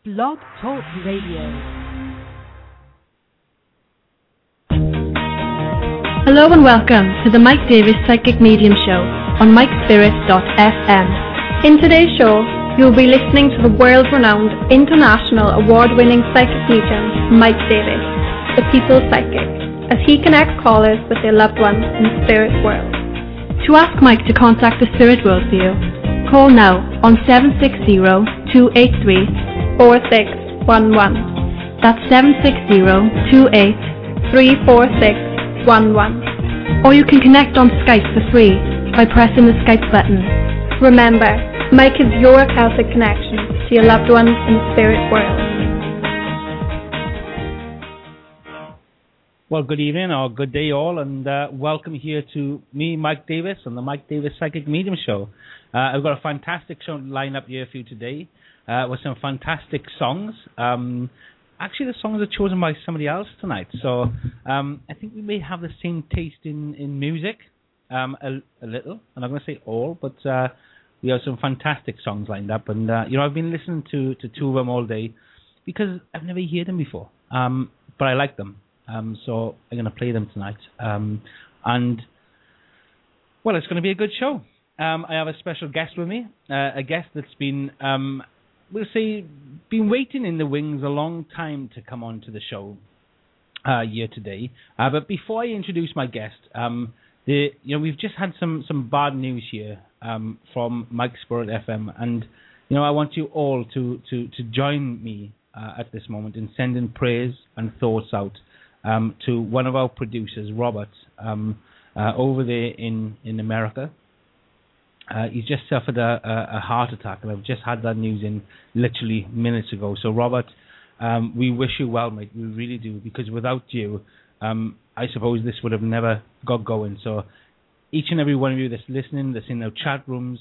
Blog Talk Radio. Hello and welcome to the Mike Davis Psychic Medium Show on MikeSpirit.fm. In today's show, you'll be listening to the world-renowned, international, award-winning psychic medium, Mike Davis, the People's Psychic, as he connects callers with their loved ones in the spirit world. To ask Mike to contact the spirit world for you, call now on 760-283-4611. That's 760-283-4611. Or you can connect on Skype for free by pressing the Skype button. Remember, Mike is your Celtic connection to your loved ones in the spirit world. Well, good evening or good day all, and welcome here to me, Mike Davis, on the Mike Davis Psychic Medium Show. I've got a fantastic show lined up here for you today with some fantastic songs. Actually, the songs are chosen by somebody else tonight, so I think we may have the same taste in music, a little. I'm not going to say all, but we have some fantastic songs lined up, and I've been listening to two of them all day because I've never heard them before, but I like them. So I'm going to play them tonight. And, well, it's going to be a good show. I have a special guest with me, a guest that's been, we'll say, been waiting in the wings a long time to come on to the show here today. But before I introduce my guest, we've just had some bad news here from Mike Spirit FM. And, I want you all to join me at this moment in sending prayers and thoughts out to one of our producers, Robert, over there in America. He's just suffered a heart attack, and I've just had that news in literally minutes ago. So, Robert, we wish you well, mate. We really do, because without you, I suppose this would have never got going. So, each and every one of you that's listening, that's in our chat rooms,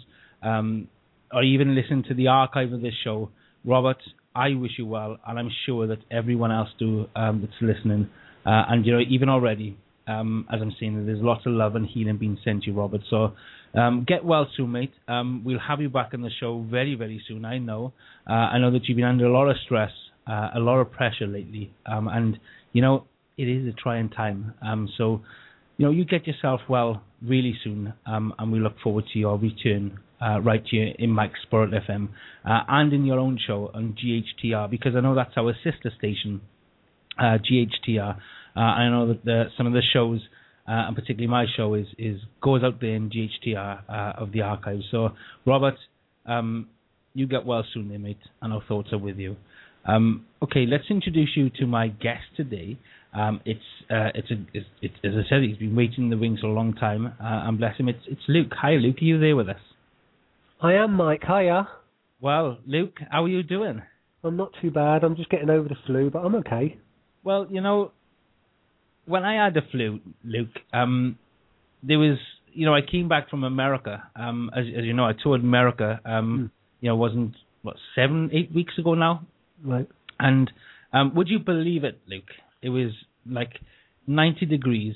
or even listen to the archive of this show, Robert, I wish you well, and I'm sure that everyone else do that's listening. And, even already, as I'm saying, there's lots of love and healing being sent to you, Robert. So get well soon, mate. We'll have you back on the show very, very soon, I know. I know that you've been under a lot of stress, a lot of pressure lately. And, it is a trying time. So, you get yourself well really soon. And we look forward to your return right here in Mike Spirit FM and in your own show on GHTR, because I know that's our sister station, GHTR. I know that some of the shows, and particularly my show, goes out there in GHTR of the archives. So, Robert, you get well soon, there, mate, and our thoughts are with you. Okay, let's introduce you to my guest today. As I said, he's been waiting in the wings for a long time, and bless him, it's Luke. Hi, Luke, are you there with us? I am, Mike. Hiya. Well, Luke, how are you doing? I'm not too bad. I'm just getting over the flu, but I'm okay. Well, when I had the flu, Luke, there was, I came back from America. As you know, I toured America, wasn't, 7-8 weeks ago now? Right. And would you believe it, Luke? It was like 90 degrees,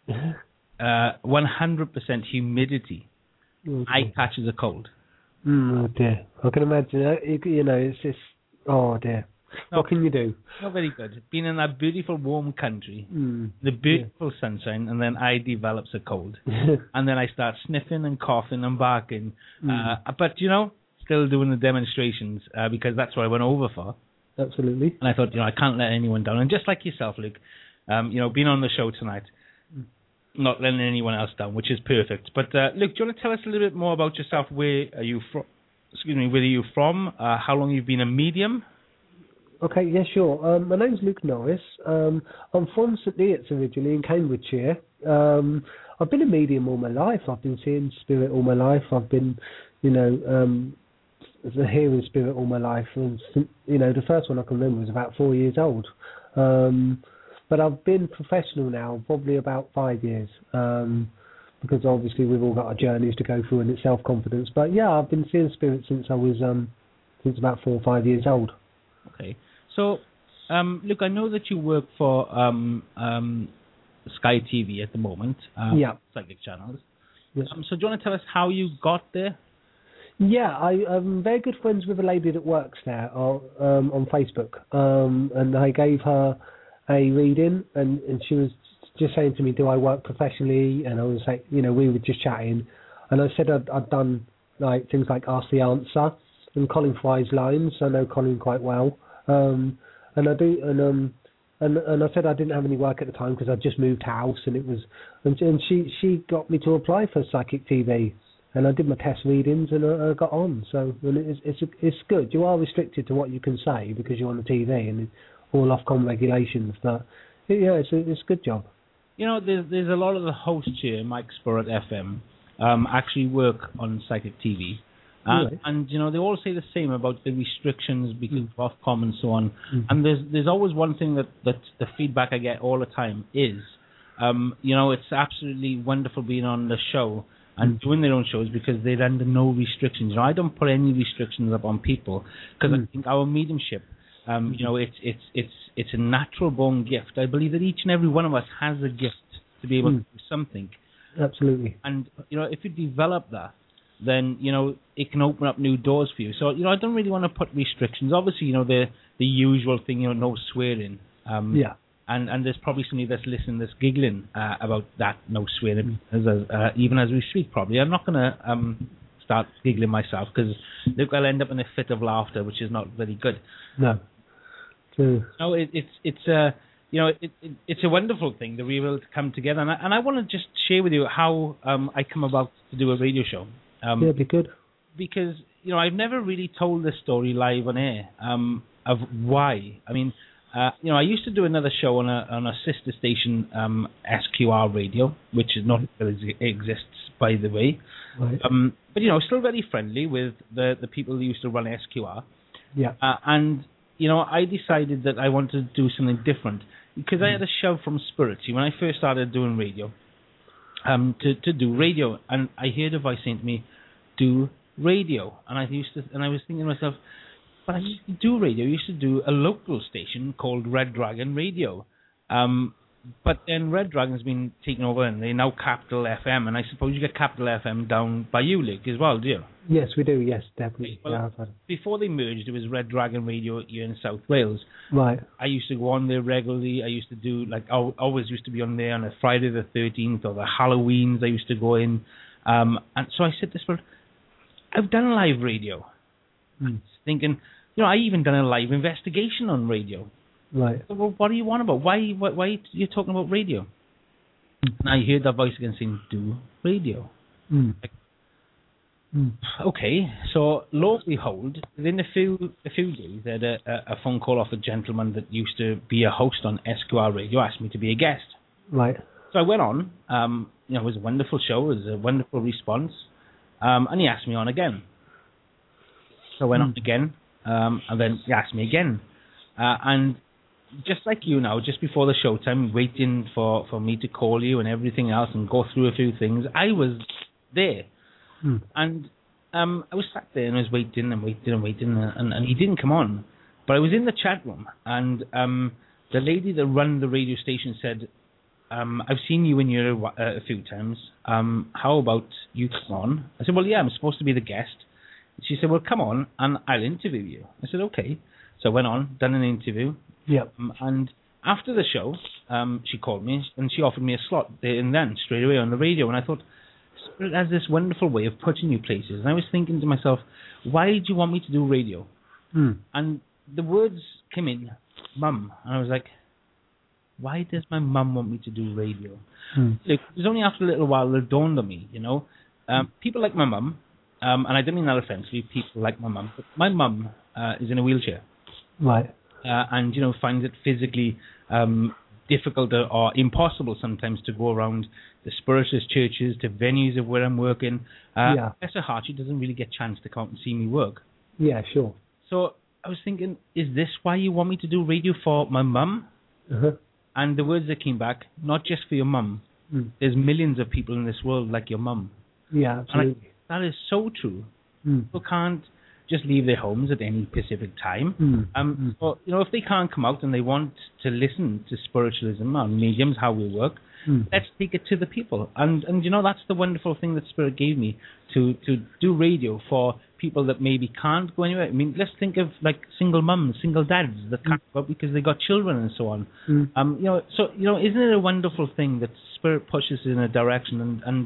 100% humidity. Okay. I catches a cold. Oh, dear. I can imagine. It's just, oh, dear. What can you do? Not very good. Being in that beautiful warm country, the beautiful sunshine, and then I develops a cold. And then I start sniffing and coughing and barking. But, still doing the demonstrations because that's what I went over for. Absolutely. And I thought, I can't let anyone down. And just like yourself, Luke, being on the show tonight, not letting anyone else down, which is perfect. But, Luke, do you want to tell us a little bit more about yourself? Where are you from? Where are you from? How long you've been a medium? Okay, yeah, sure. My name's Luke Norris. I'm from St Neots originally in Cambridgeshire. I've been a medium all my life. I've been seeing spirit all my life. I've been, hearing spirit all my life. And, the first one I can remember was about 4 years old. But I've been professional now probably about 5 years. Because obviously we've all got our journeys to go through and it's self-confidence. But yeah, I've been seeing spirit since I was since about 4 or 5 years old. Okay. So, look, I know that you work for Sky TV at the moment, psychic channels. Yes. So do you want to tell us how you got there? Yeah, I'm very good friends with a lady that works there on Facebook, and I gave her a reading, and she was just saying to me, "Do I work professionally?" And I was like, we were just chatting, and I said I'd done like things like Ask the Answer and Colin Fry's lines. I know Colin quite well, and I do, and I said I didn't have any work at the time because I just moved house, and it was, and she got me to apply for Psychic TV. And I did my test readings, and I got on. So it's good. You are restricted to what you can say because you're on the TV and all Ofcom regulations. But it's a good job. There's a lot of the hosts here, Mike Spurr at FM, actually work on Psychic TV. Right. And they all say the same about the restrictions because of Ofcom and so on. And there's always one thing that the feedback I get all the time is, it's absolutely wonderful being on the show and doing their own shows because they're under no restrictions. I don't put any restrictions up on people because I think our mediumship, it's a natural born gift. I believe that each and every one of us has a gift to be able to do something. Absolutely. And if you develop that, then it can open up new doors for you. So I don't really want to put restrictions. Obviously, the usual thing, no swearing. Yeah. And there's probably somebody that's listening that's giggling about that, no swearing, even as we speak, probably. I'm not going to start giggling myself because I'll end up in a fit of laughter, which is not very good. No. True. No, it's a wonderful thing that we're able to come together. And I want to just share with you how I come about to do a radio show. Yeah, it'd be good. Because, I've never really told this story live on air of why. I mean, I used to do another show on a sister station, SQR Radio, which is not exists, by the way. Right. But still very friendly with the people who used to run SQR. Yeah. And I decided that I wanted to do something different because I had a shove from Spirit. See, when I first started doing radio, to do radio, and I heard a voice saying to me, "Do radio," and I was thinking to myself, but I used to do radio. I used to do a local station called Red Dragon Radio. But then Red Dragon's been taken over and they're now Capital FM. And I suppose you get Capital FM down by you, Luke, as well, do you? Yes, we do. Yes, definitely. Well, before they merged, it was Red Dragon Radio here in South Wales. Right. I used to go on there regularly. I used to do, I always used to be on there on a Friday the 13th or the Halloweens. I used to go in. And so I said to Spirit, I've done live radio. Thinking, I even done a live investigation on radio. Right. So, well, what do you want about? Why are you talking about radio? And I heard that voice again saying, "Do radio." Okay, so lo and behold, within a few days, I had a phone call off a gentleman that used to be a host on SQR Radio, asked me to be a guest. Right. So I went on. It was a wonderful show. It was a wonderful response. And he asked me on again. So I went on again. And then he asked me again. And just like you now, just before the show time, waiting for me to call you and everything else and go through a few things, I was there. And I was sat there and I was waiting and he didn't come on. But I was in the chat room and the lady that ran the radio station said, I've seen you in here a few times. How about you come on? I said, well, yeah, I'm supposed to be the guest. She said, well, come on and I'll interview you. I said, okay. So I went on, done an interview. Yep. And after the show, she called me and she offered me a slot there and then, straight away on the radio. And I thought, Spirit has this wonderful way of putting you places. And I was thinking to myself, why do you want me to do radio? And the words came in, Mum. And I was like, why does my mum want me to do radio? It was only after a little while that it dawned on me, people like my mum, and I don't mean that offensively, people like my mum, but my mum is in a wheelchair. Right. And, finds it physically difficult or impossible sometimes to go around the spiritist churches, to venues of where I'm working. Bless her heart, she doesn't really get a chance to come out and see me work. Yeah, sure. So I was thinking, is this why you want me to do radio for my mum? And the words that came back, not just for your mum. There's millions of people in this world like your mum. Yeah, absolutely. That is so true. People can't just leave their homes at any specific time. But, if they can't come out and they want to listen to spiritualism and mediums, how we work, let's take it to the people. And that's the wonderful thing that Spirit gave me, to do radio for people that maybe can't go anywhere. I mean, let's think of like single mums, single dads that can't go out because they got children and so on. Isn't it a wonderful thing that Spirit pushes in a direction? And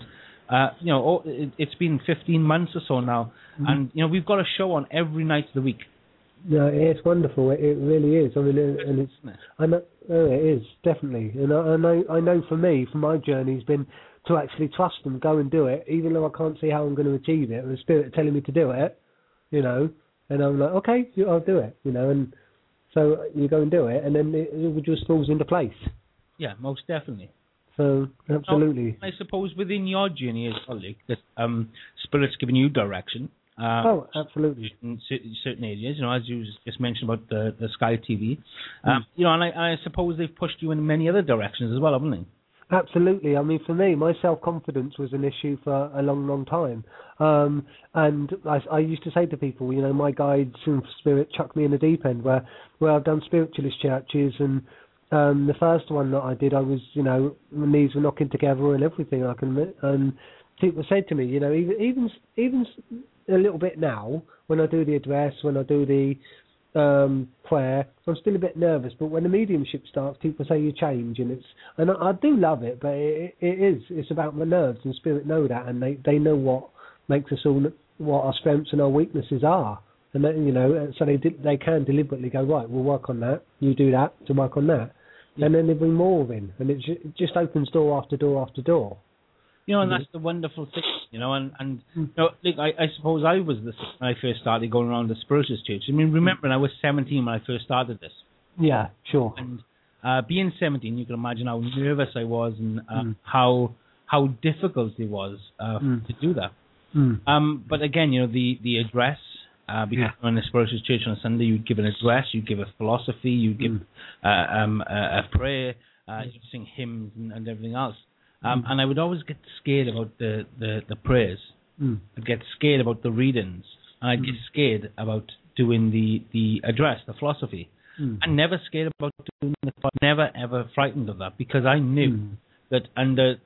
it's been 15 months or so now, and we've got a show on every night of the week. Yeah, it's wonderful. It really is. I mean, and it's. I know it is definitely, and I know for me, for my journey, has been to actually trust and go and do it, even though I can't see how I'm going to achieve it. The Spirit telling me to do it, and I'm like, okay, I'll do it, and so you go and do it, and then it just falls into place. Yeah, most definitely. So absolutely. I suppose within your journey as well, Luke, that Spirit's given you direction. Absolutely. In certain areas, as you just mentioned about the Sky TV, and I suppose they've pushed you in many other directions as well, haven't they? Absolutely. I mean, for me, my self-confidence was an issue for a long, long time. And I used to say to people, my guides in Spirit chucked me in the deep end, where I've done spiritualist churches, and the first one that I did, I was, my knees were knocking together and everything, I can admit. And people said to me, even a little bit now, when I do the address, when I do the prayer, I'm still a bit nervous. But when the mediumship starts, people say you change, and I do love it, but it's about my nerves, and Spirit know that, and they know what makes us all, what our strengths and our weaknesses are, and then, so they can deliberately go, right, we'll work on that. You do that to work on that, and then they bring more in, and it just opens door after door after door. And that's the wonderful thing, look, I suppose I was this when I first started going around the spiritualist church. I mean, remember, I was 17 when I first started this. Yeah, sure. And being 17, you can imagine how nervous I was, and how difficult it was to do that. But again, the address, because in the spiritualist church on Sunday, you'd give an address, you'd give a philosophy, you'd give a prayer, you'd sing hymns and everything else. And I would always get scared about the prayers. I'd get scared about the readings. And I'd get scared about doing the address, the philosophy. I'm never scared about doing the never ever frightened of that, because I knew that under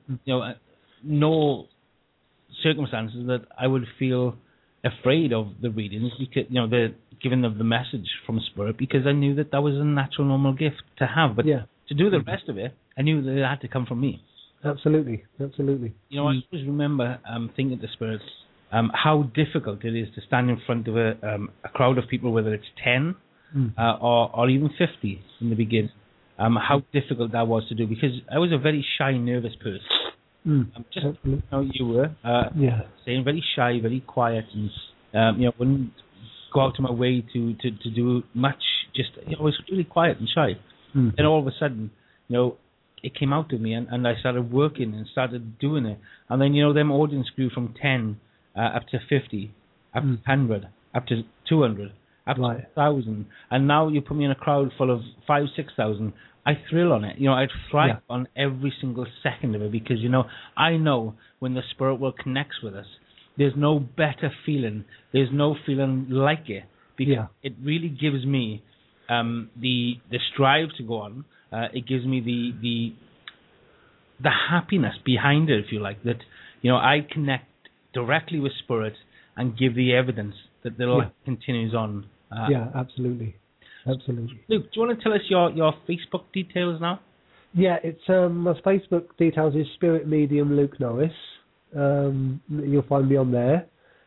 no circumstances that I would feel afraid of the readings, because the giving of the message from Spirit, because I knew that was a natural, normal gift to have. But to do the rest of it, I knew that it had to come from me. Absolutely. I always remember thinking to Spirits how difficult it is to stand in front of a crowd of people, whether it's 10 or even 50 in the beginning. How difficult that was to do, because I was a very shy, nervous person. Just you were saying, very shy, very quiet, and wouldn't go out of my way to do much. Just I was really quiet and shy. And all of a sudden, it came out of me, and I started working and started doing it. And then, them audience grew from 10 up to 50, up to 100, up to 200, up to 1,000. And now you put me in a crowd full of 5,000, 6,000. I thrill on it. I'd thrive on every single second of it, because, I know when the Spirit world connects with us, there's no better feeling. There's no feeling like it, because it really gives me the strive to go on. It gives me the happiness behind it, if you like, that I connect directly with Spirit and give the evidence that the life continues on. Absolutely. Luke, do you want to tell us your Facebook details now? Yeah, it's my Facebook details is Spirit Medium Luke Norris. You'll find me on there.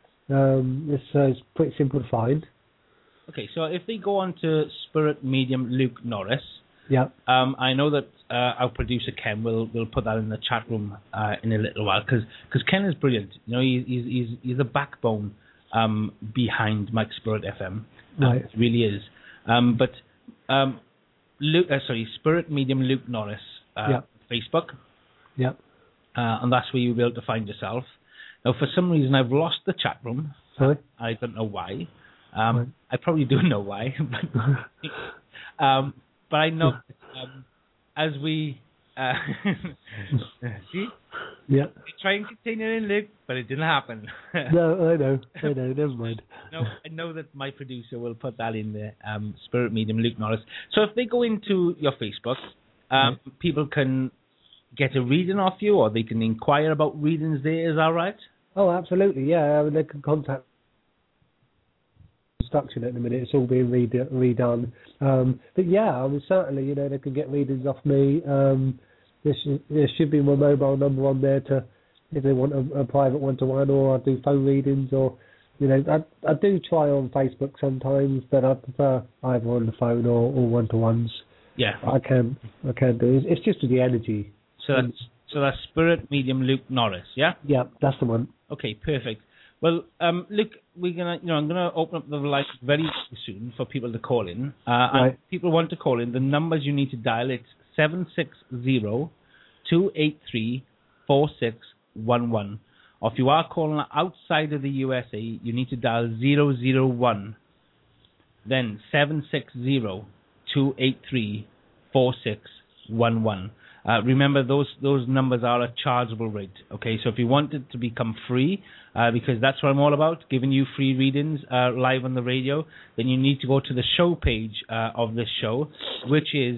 It's pretty simple to find. Okay, so if they go on to Spirit Medium Luke Norris, I know that our producer Ken will put that in the chat room in a little while, because Ken is brilliant. He's the backbone behind Mike Spirit FM. It really is. But Spirit Medium Luke Norris Facebook. And that's where you'll be able to find yourself. Now, for some reason, I've lost the chat room. Sorry? I don't know why. I probably do know why. But I know as we see, Yeah. Try and continue in, Luke, but it didn't happen. No, I know. Never mind. No, I know that my producer will put that in there. Spirit Medium, Luke Norris. So if they go into your Facebook, people can get a reading off you, or they can inquire about readings there. Is that right? Oh, absolutely. Yeah, I mean, they can contact construction at the minute. It's all being redone. But yeah, I mean, certainly, they can get readings off me. There should be my mobile number on there if they want a private one-to-one, or I do phone readings, or I do try on Facebook sometimes, but I prefer either on the phone or one-to-ones. Yeah, I can do. It's just the energy. So that's Spirit Medium Luke Norris. Yeah. Yeah, that's the one. Okay, perfect. Well, Luke, I'm gonna open up the lines very soon for people to call in. Right. And if people want to call in, the numbers you need to dial, it's 760-283-4611. Or if you are calling outside of the USA, you need to dial 001. Then 760-283-4611. Remember, those numbers are a chargeable rate. Okay, so if you want it to become free, because that's what I'm all about, giving you free readings live on the radio, then you need to go to the show page of this show, which is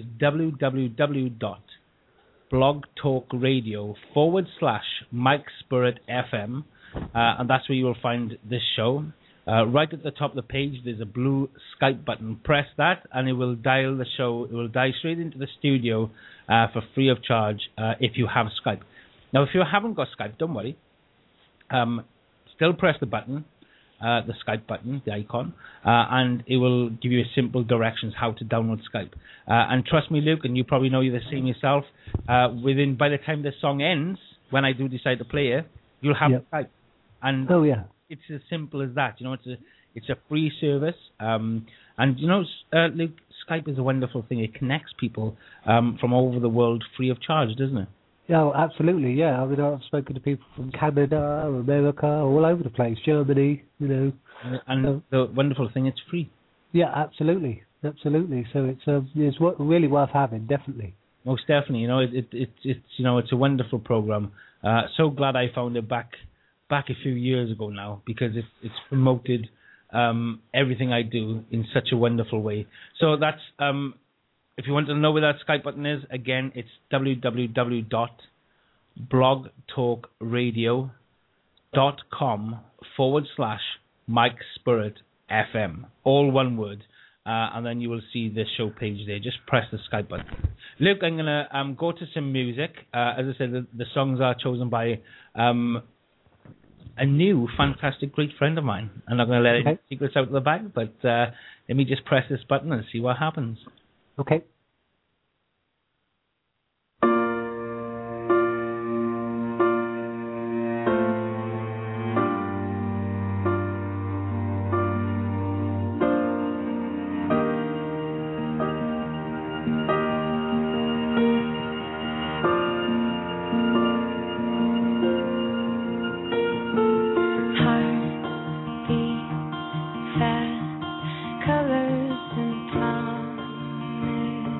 www.blogtalkradio.com/Mike Spirit FM, and that's where you will find this show. Right at the top of the page, there's a blue Skype button. Press that, and it will dial the show. It will dial straight into the studio for free of charge if you have Skype. Now, if you haven't got Skype, don't worry. Still press the button, the Skype button, the icon, and it will give you simple directions how to download Skype. And trust me, Luke, and you probably know you're the same yourself, by the time the song ends, when I do decide to play it, you'll have Skype. And oh, yeah. It's as simple as that. It's a free service. Luke, Skype is a wonderful thing. It connects people from all over the world free of charge, doesn't it? Yeah, absolutely. Yeah, I mean, I've spoken to people from Canada, America, all over the place, Germany. And the wonderful thing, it's free. Yeah, absolutely. So it's really worth having, definitely. Most definitely. It's a wonderful program. So glad I found it back a few years ago now, because it's promoted everything I do in such a wonderful way. So that's if you want to know where that Skype button is, again, it's www.blogtalkradio.com/Mike Spirit FM, all one word, and then you will see the show page there. Just press the Skype button. Luke, I'm gonna go to some music. As I said, the songs are chosen by a new, fantastic, great friend of mine. I'm not going to let any secrets out of the bag, but let me just press this button and see what happens. Okay. Colors and promise.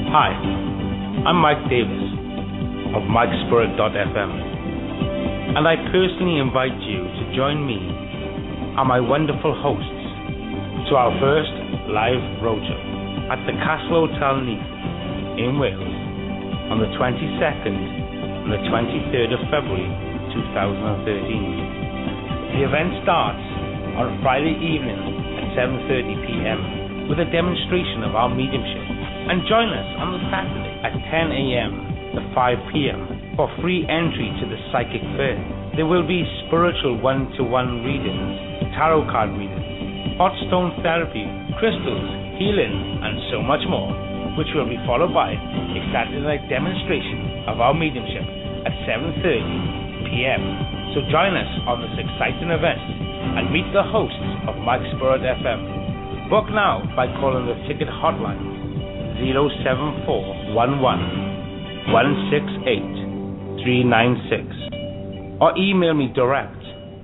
Hi, I'm Mike Davis of MikeSpirit.fm, and I personally invite you to join me and my wonderful hosts to our first live roadshow at the Castle Hotel Neath in Wales on the 22nd and the 23rd of February 2013. The event starts on Friday evening at 7:30 p.m. with a demonstration of our mediumship, and join us on the Saturday at 10 a.m. to 5 p.m. for free entry to the Psychic Fair. There will be spiritual one-to-one readings, tarot card readings, hot stone therapy, crystals, healing, and so much more, which will be followed by a Saturday night demonstration of our mediumship at 7:30 p.m. So join us on this exciting event and meet the hosts of Mike Spirit FM. Book now by calling the ticket hotline 07411 168 396 or email me direct,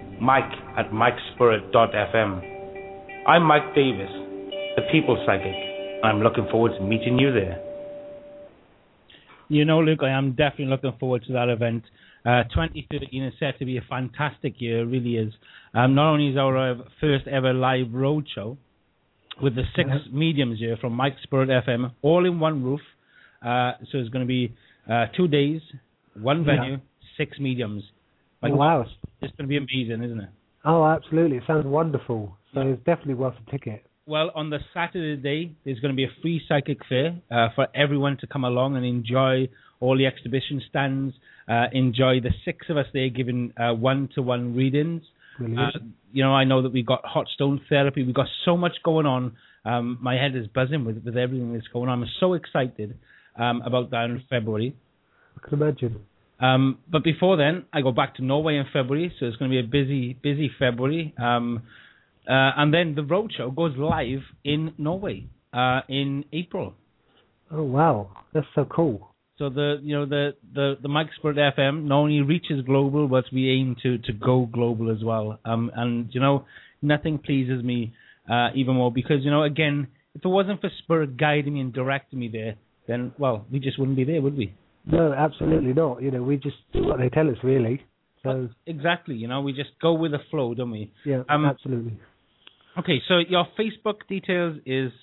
mike@mikespirit.fm. I'm Mike Davis, the People Psychic, and I'm looking forward to meeting you there. You know, Luke, I am definitely looking forward to that event. 2013 is set to be a fantastic year, it really is. Not only is our first ever live roadshow with the 6 mediums here from Mike Spirit FM, all in one roof. So it's going to be 2 days, one venue, 6 mediums. Wow. It's going to be amazing, isn't it? Oh, absolutely. It sounds wonderful. So it's definitely worth a ticket. Well, on the Saturday day, there's going to be a free psychic fair for everyone to come along and enjoy all the exhibition stands, enjoy the 6 of us there giving one-to-one readings. You know, I know that we've got hot stone therapy. We've got so much going on. My head is buzzing with everything that's going on. I'm so excited about that in February. I can imagine. But before then, I go back to Norway in February, so it's going to be a busy February. And then the roadshow goes live in Norway in April. Oh wow, that's so cool. So the Mike Spirit FM not only reaches global, but we aim to go global as well. And you know, nothing pleases me even more because, you know, again, if it wasn't for Spirit guiding me and directing me there, then well, we just wouldn't be there, would we? No, absolutely not. You know, we just do what they tell us, really. So exactly, you know, we just go with the flow, don't we? Yeah, absolutely. Okay, so your Facebook details is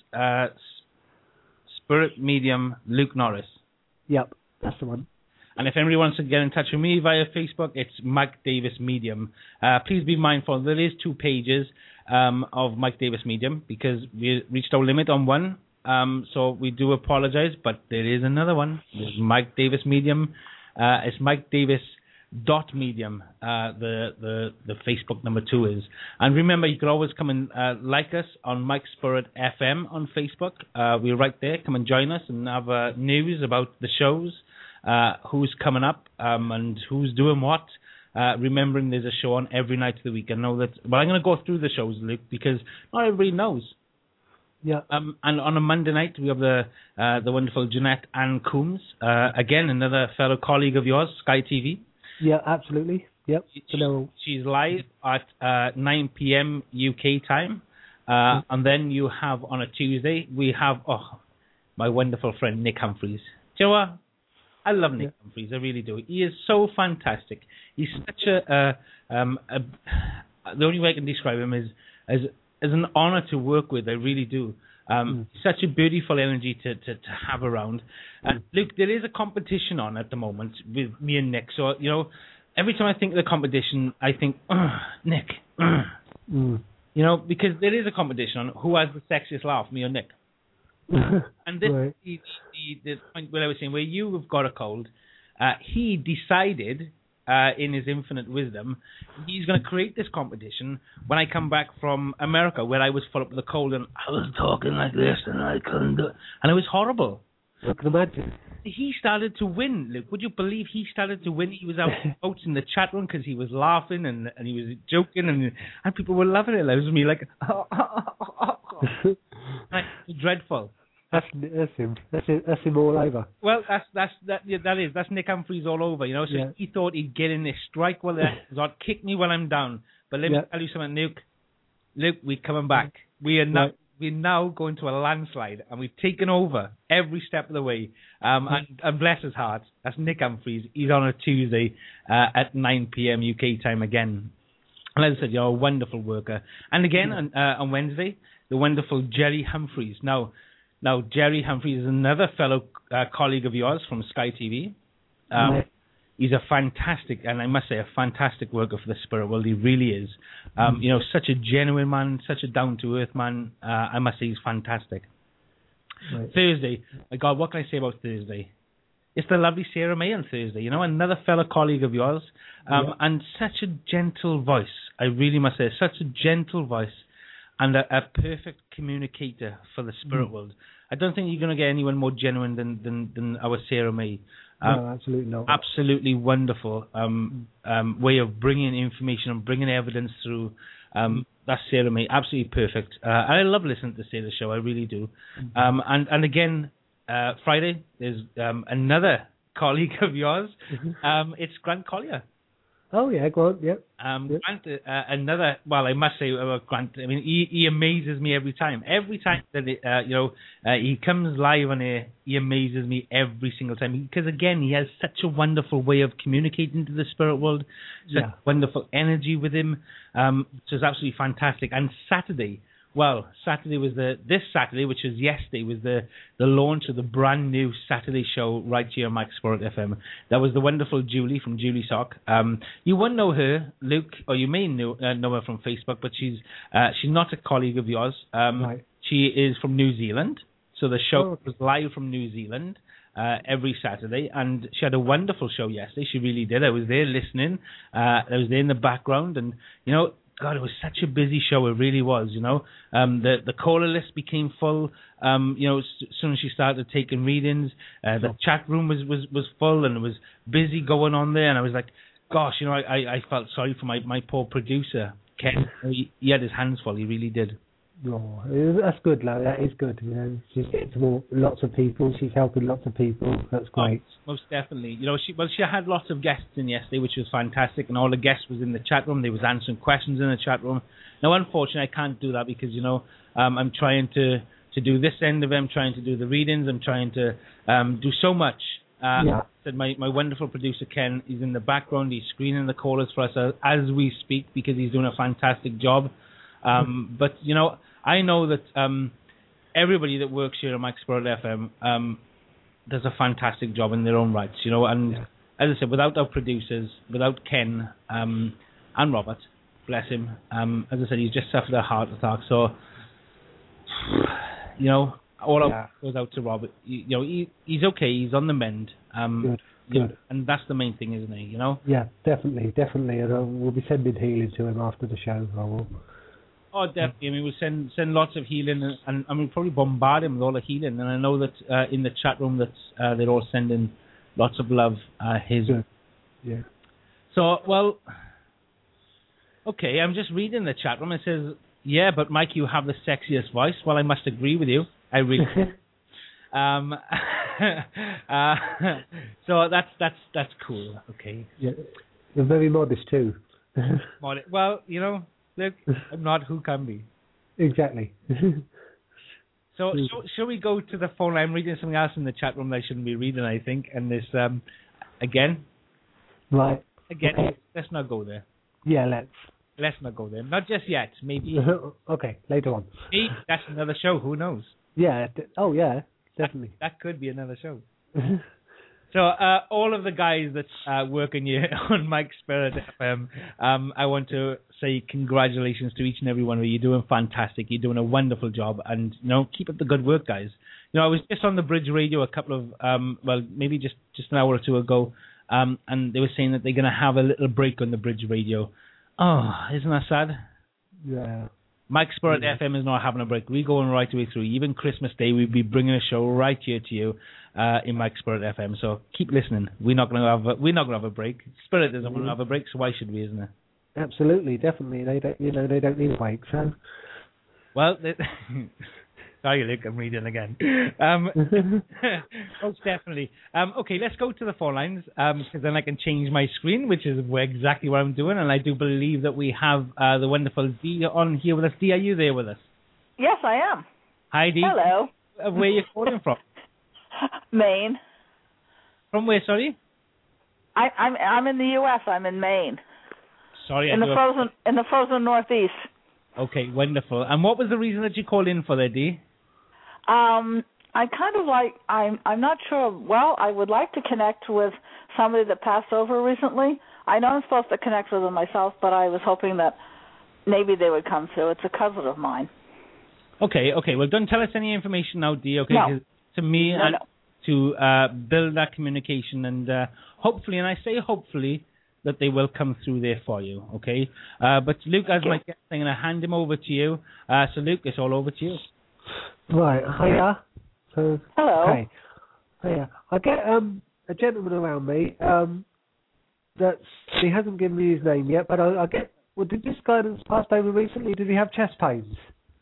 Spirit Medium Luke Norris. Yep, that's the one. And if anybody wants to get in touch with me via Facebook, it's Mike Davis Medium. Please be mindful, there is 2 pages of Mike Davis Medium because we reached our limit on one. So we do apologize, but there is another one. There's Mike Davis Medium. It's Mike Davis .medium, the Facebook number 2 is. And remember, you can always come and like us on Mike Spirit FM on Facebook. We're right there. Come and join us and have news about the shows, who's coming up, and who's doing what. Remembering there's a show on every night of the week. I know that. Well, I'm going to go through the shows, Luke, because not everybody knows. Yeah. And on a Monday night, we have the wonderful Jeanette Ann Coombs. Again, another fellow colleague of yours, Sky TV. Yeah, absolutely. Yep. She's live at 9 p.m. UK time. And then you have on a Tuesday, we have my wonderful friend Nick Humphreys. Do you know what? I love Nick Humphreys. I really do. He is so fantastic. He's such the only way I can describe him is as an honor to work with. I really do. Such a beautiful energy to have around. Luke, there is a competition on at the moment with me and Nick. So, you know, every time I think of the competition, I think, Nick. You know, because there is a competition on who has the sexiest laugh, me or Nick. And this right. is the point where I was saying, where you have got a cold, he decided, in his infinite wisdom, he's going to create this competition when I come back from America, where I was full up with a cold and I was talking like this and I couldn't do it. And it was horrible. I can imagine. He started to win, Luke. Would you believe he started to win? He was out votes in the chat room because he was laughing and he was joking and people were loving it. It was me like, dreadful. That's him. That's him all over. Well, that's Nick Humphreys all over, you know. So he thought he'd get in this strike while that kick me while I'm down. But let me tell you something, Luke, we're coming back. We are not we're now going to a landslide, and we've taken over every step of the way. And bless his heart, that's Nick Humphreys. He's on a Tuesday at 9 p.m. UK time again. And as I said, you're a wonderful worker. And again, on Wednesday, the wonderful Jerry Humphreys. Now Jerry Humphreys is another fellow colleague of yours from Sky TV. He's a fantastic, and I must say, a fantastic worker for the Spirit World. He really is. Such a genuine man, such a down-to-earth man. I must say, he's fantastic. Right. Thursday, my God, what can I say about Thursday? It's the lovely Sarah May on Thursday, another fellow colleague of yours, and such a gentle voice. I really must say, such a gentle voice, and a perfect communicator for the Spirit World. I don't think you're going to get anyone more genuine than our Sarah May. No, absolutely not. Absolutely wonderful way of bringing information and bringing evidence through. That's Sarah May, absolutely perfect. I love listening to Sarah's show, I really do. And again, Friday, there's another colleague of yours. It's Grant Collier. Oh, yeah, Grant, yep. Grant, another, well, I must say about Grant, I mean, he amazes me every time. Every time that, he comes live on air, he amazes me every single time. Because, again, he has such a wonderful way of communicating to the Spirit World, such wonderful energy with him. So it's absolutely fantastic. And Saturday was this Saturday, which was yesterday, was the launch of the brand new Saturday show right here on Mike Spirit FM. That was the wonderful Julie from Julie Sock. You won't know her, Luke, or you may know her from Facebook, but she's not a colleague of yours. Right. She is from New Zealand, so the show was live from New Zealand every Saturday, and she had a wonderful show yesterday. She really did. I was there listening. I was there in the background, and God, it was such a busy show. It really was, The caller list became full, as soon as she started taking readings. The chat room was full, and it was busy going on there. And I was like, gosh, I felt sorry for my poor producer, Ken. He had his hands full. He really did. Oh, that's good, lad. That is good. She's getting to lots of people. She's helping lots of people. That's great. Oh, most definitely. She had lots of guests in yesterday, which was fantastic, and all the guests was in the chat room. They was answering questions in the chat room. Now, unfortunately, I can't do that because I'm trying to do this end of it. I'm trying to do the readings. I'm trying to do so much. Said my wonderful producer Ken is in the background. He's screening the callers for us as we speak because he's doing a fantastic job. But I know that everybody that works here at Mike Spirit FM does a fantastic job in their own rights, and as I said, without our producers, without Ken and Robert, bless him, as I said, he's just suffered a heart attack, so all our goes out to Robert. He's okay, he's on the mend. Good. And that's the main thing, isn't he, Yeah, definitely, and we'll be sending healing to him after the show. I will. Oh, definitely. I mean, we'll send lots of healing, and we'll probably bombard him with all the healing. And I know that in the chat room that they're all sending lots of love his. Yeah. So, well, okay, I'm just reading the chat room. It says, yeah, but Mike, you have the sexiest voice. Well, I must agree with you. I really do. So that's cool. Okay. Yeah. You're very modest too. Well, look, I'm not. Who can be? Exactly. So, shall we go to the phone line? I'm reading something else in the chat room that I shouldn't be reading, I think. And this, again. Right. Again, okay. Let's not go there. Yeah, let's not go there. Not just yet. Maybe. Okay, later on. Maybe that's another show. Who knows? Yeah. Yeah, definitely. That could be another show. So all of the guys that working here on Mike Spirit FM, I want to say congratulations to each and every one of you. You're doing fantastic. You're doing a wonderful job, and keep up the good work, guys. I was just on the Bridge Radio a couple of maybe just an hour or two ago, and they were saying that they're going to have a little break on the Bridge Radio. Oh, isn't that sad? Yeah. Mike Spirit FM is not having a break. We're going right the way through. Even Christmas Day, we'll be bringing a show right here to you in Mike Spirit FM. So keep listening. We're not going to have a break. Spirit doesn't want to have a break, so why should we? Isn't it? Absolutely, definitely. They don't need a break, so. Well, sorry, Luke, I'm reading again. Most definitely. Okay, let's go to the phone lines, because then I can change my screen, which is exactly what I'm doing, and I do believe that we have the wonderful Dee on here with us. Dee, are you there with us? Yes, I am. Hi, Dee. Hello. Where are you calling from? Maine. From where, sorry? I'm in the U.S. I'm in Maine. Sorry, in the frozen Northeast. Okay, wonderful. And what was the reason that you called in for there, Dee? I kind of like I'm not sure. Well, I would like to connect with somebody that passed over recently. I know I'm supposed to connect with them myself, but I was hoping that maybe they would come through. It's a cousin of mine. Okay. Well, don't tell us any information now, Dee. Okay, no. To me No. to build that communication, and hopefully, and I say hopefully, that they will come through there for you. Okay. But Luke, as my guest, I'm going to hand him over to you. So Luke, it's all over to you. Right. Hiya. So, hello. Okay. Hiya. I get a gentleman around me. He hasn't given me his name yet, but I get. Well, did this guy that's passed over recently? Did he have chest pains?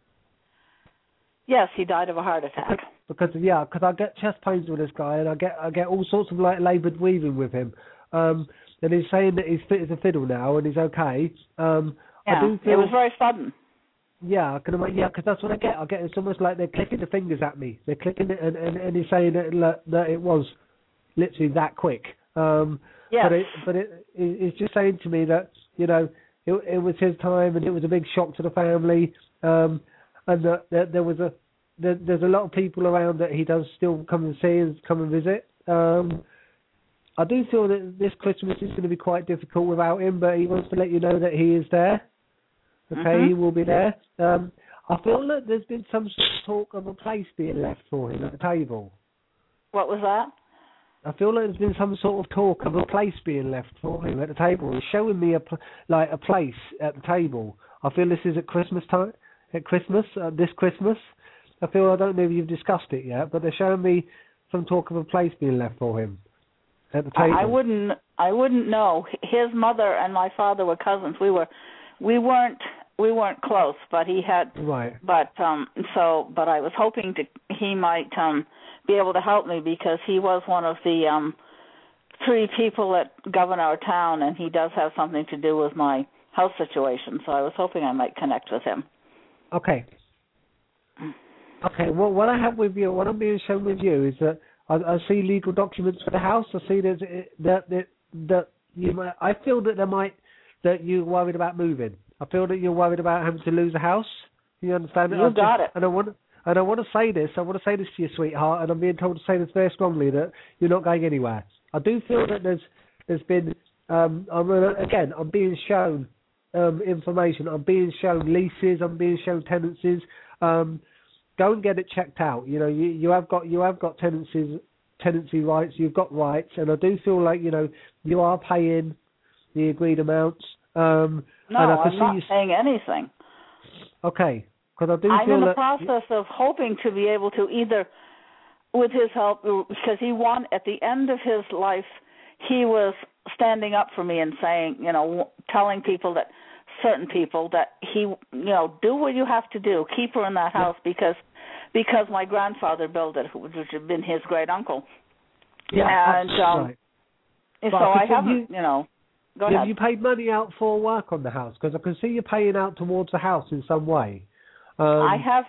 Yes, he died of a heart attack. Because I get chest pains with this guy, and I get all sorts of like laboured breathing with him. And he's saying that he's fit as a fiddle now, and he's okay. I do feel, it was very sudden. Yeah, because that's what I get. It's almost like they're clicking the fingers at me. They're clicking it, and he's saying that it was literally that quick. Yes. But it's just saying to me that it was his time, and it was a big shock to the family. And that there's a lot of people around that he does still come and see and come and visit. I do feel that this Christmas is going to be quite difficult without him, but he wants to let you know that he is there. Okay, He will be there. I feel that there's been some talk of a place being left for him at the table. What was that? I feel like there's been some sort of talk of a place being left for him at the table. He's showing me a place at the table. I feel this is at Christmas time. At Christmas, this Christmas. I don't know if you've discussed it yet, but they're showing me some talk of a place being left for him at the table. I wouldn't know. His mother and my father were cousins. We weren't close, but he had. Right. But but I was hoping he might be able to help me, because he was one of the 3 people that govern our town, and he does have something to do with my health situation. So I was hoping I might connect with him. Okay. Well, what I have with you, what I'm being shown with you, is that I see legal documents for the house. I see that I feel that you're worried about moving. I feel that you're worried about having to lose a house. You understand? You got it. And I want to say this. I want to say this to you, sweetheart. And I'm being told to say this very strongly, that you're not going anywhere. I do feel that there's been. I'm being shown information. I'm being shown leases. I'm being shown tenancies. Go and get it checked out. You have got tenancy rights. You've got rights, and I do feel like you are paying the agreed amounts. No, I'm not paying anything. Okay, because I do. I'm in the process of hoping to be able to, either with his help, because at the end of his life, he was standing up for me and saying, telling certain people that he, do what you have to do, keep her in that house, because my grandfather built it, which had been his great uncle. Yeah, and right. So I haven't, Go ahead. Have you paid money out for work on the house? Because I can see you paying out towards the house in some way. I have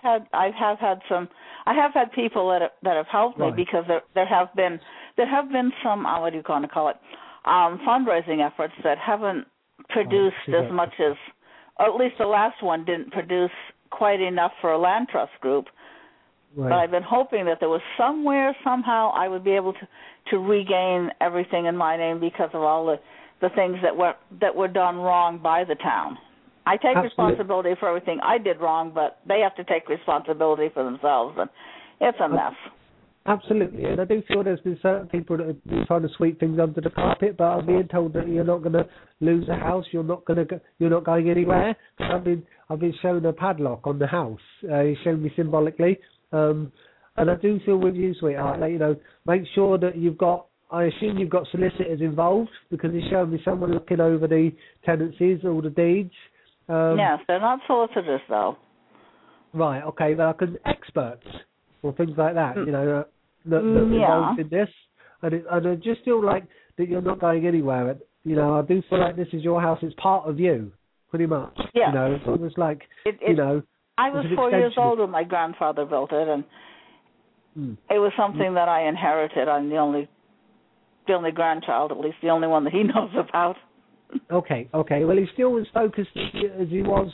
had people that have helped me, because there have been some what do you want to call it, fundraising efforts that haven't produced as much as, or at least the last one didn't produce quite enough for a land trust group. Right. But I've been hoping that there was somehow I would be able to regain everything in my name, because of all the things that were done wrong by the town. I take responsibility for everything I did wrong, but they have to take responsibility for themselves, and it's a mess. Absolutely, and I do feel there's been certain people that have been trying to sweep things under the carpet, but I'm being told that you're not going to lose a house, you're not going anywhere. I've been shown a padlock on the house. He's shown me symbolically, and I do feel with you, sweetheart, make sure that I assume you've got solicitors involved, because he's showing me someone looking over the tenancies, all the deeds. Yes, they're not solicitors, though. Right, okay, but experts or things like that, that involved in this. And I just feel like that you're not going anywhere. I do feel like this is your house. It's part of you, pretty much. Yeah. It's almost like, I was 4 years old when my grandfather built it, and it was something that I inherited. I'm the only grandchild, at least the only one that he knows about. Okay. Well, he's still as focused as he was,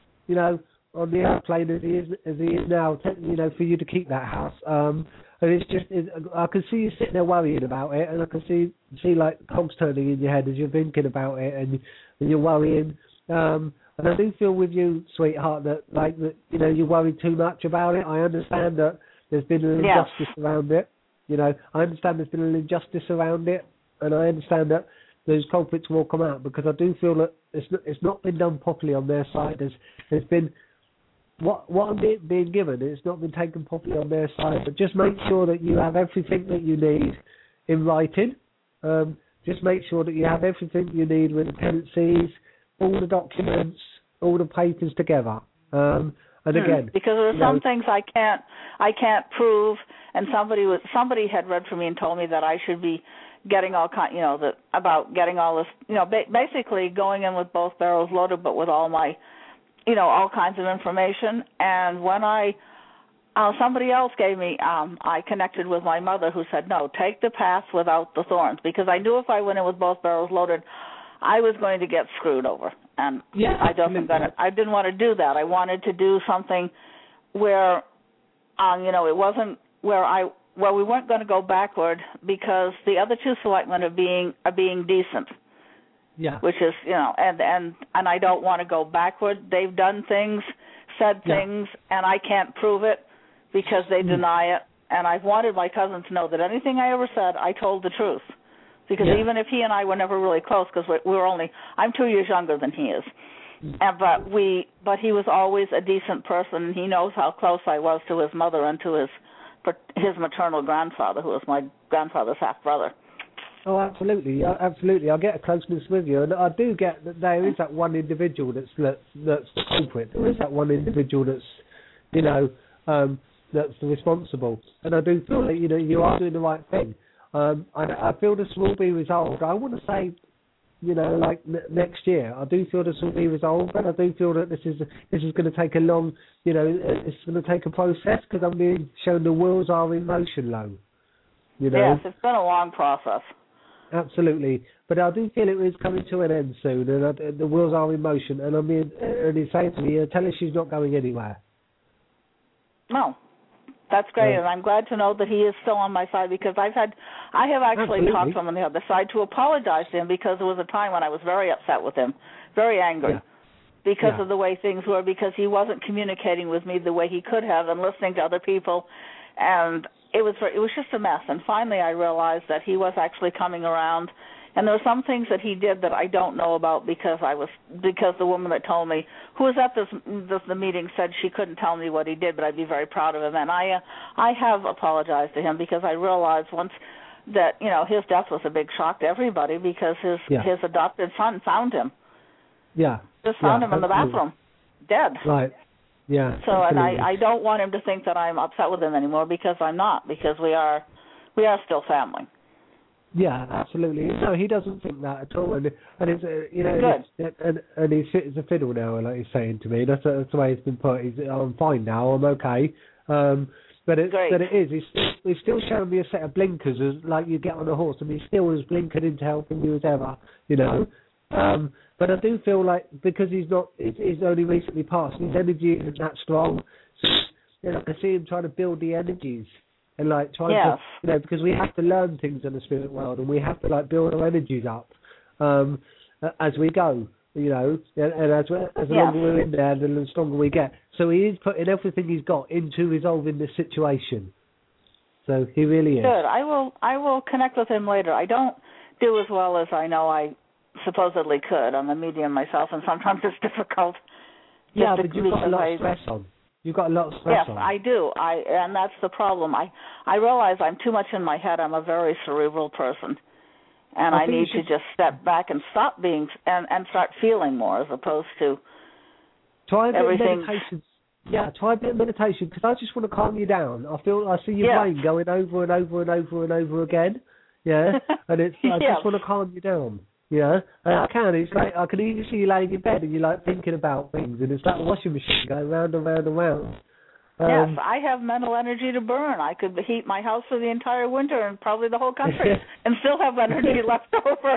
on the airplane as he is now. For you to keep that house. And it's just, I can see you sitting there worrying about it, and I can see like cogs turning in your head as you're thinking about it, and you're worrying. And I do feel with you, sweetheart, that you worry too much about it. I understand that there's been an injustice around it. I understand there's been an injustice around it, and I understand that those culprits will come out, because I do feel that it's not been done properly on their side. There's been what I'm being given. It's not been taken properly on their side. But just make sure that you have everything that you need in writing. Just make sure that you have everything you need with the tenancies, all the documents, all the papers together. And again, because there are some things I can't prove, and somebody had read for me and told me that I should be getting all about getting all this, basically going in with both barrels loaded, but with all my, all kinds of information. And when somebody else gave me, I connected with my mother, who said, no, take the path without the thorns, because I knew if I went in with both barrels loaded, I was going to get screwed over, and I didn't want to do that. I wanted to do something where, it wasn't where we weren't going to go backward, because the other two selectmen are being decent. Yeah. Which is, and I don't want to go backward. They've done things, said things, and I can't prove it because they deny it. And I've wanted my cousin to know that anything I ever said, I told the truth. Because even if he and I were never really close, because I'm 2 years younger than he is, but he was always a decent person, and he knows how close I was to his mother and to his maternal grandfather, who was my grandfather's half brother. Oh, absolutely. I get a closeness with you, and I do get that there is that one individual that's the culprit. There is that one individual that's that's responsible, and I do feel that you are doing the right thing. I feel this will be resolved. I want to say, next year. I do feel this will be resolved, and I do feel that this is going to take a long, it's going to take a process, because I'm being shown the wheels are in motion, Lo. Yes, it's been a long process. Absolutely, but I do feel it is coming to an end soon, and the wheels are in motion. And and he's saying to me, tell us she's not going anywhere. No. That's great, and I'm glad to know that he is still on my side, because I have actually talked to him on the other side to apologize to him, because there was a time when I was very upset with him, very angry, because of the way things were, because he wasn't communicating with me the way he could have and listening to other people, and it was just a mess. And finally I realized that he was actually coming around, and there were some things that he did that I don't know about, because the woman that told me, who was at the meeting, said she couldn't tell me what he did, but I'd be very proud of him. And I have apologized to him, because I realized once that his death was a big shock to everybody, because his adopted son found him. Yeah. Just found him in the bathroom, dead. Right. Yeah. So, absolutely. And I don't want him to think that I'm upset with him anymore, because I'm not, because we are still family. Yeah, absolutely. No, he doesn't think that at all, and it's good. And he's fit as a fiddle now, like he's saying to me. That's the way it's been put. I'm fine now. I'm okay. But it is. He's still showing me a set of blinkers, as like you get on a horse, and he's still as blinkered into helping you as ever. But I do feel like, because he's only recently passed, his energy isn't that strong. So, I can see him trying to build the energies. And trying to, because we have to learn things in the spirit world, and we have to build our energies up as we go, and as the longer we're in there, the stronger we get. So he is putting everything he's got into resolving this situation. So he really is. Good. I will connect with him later. I don't do as well as I know I supposedly could. I'm a medium myself, and sometimes it's difficult. Yeah, but you've got a lot of stress on. You've got a lot of stress on. Yes, I do. And that's the problem. I realize I'm too much in my head. I'm a very cerebral person. And I need to just step back and stop being, and start feeling more, as opposed to try a bit everything. Of meditation. Yeah, try a bit of meditation, because I just want to calm you down. I see your brain going over and over and over and over again. Yeah, and I just want to calm you down. Yeah, I can. It's like I can even see you laying in bed and you're like thinking about things, and it's like a washing machine going round and round and round. Yes, I have mental energy to burn. I could heat my house for the entire winter and probably the whole country, and still have energy left over.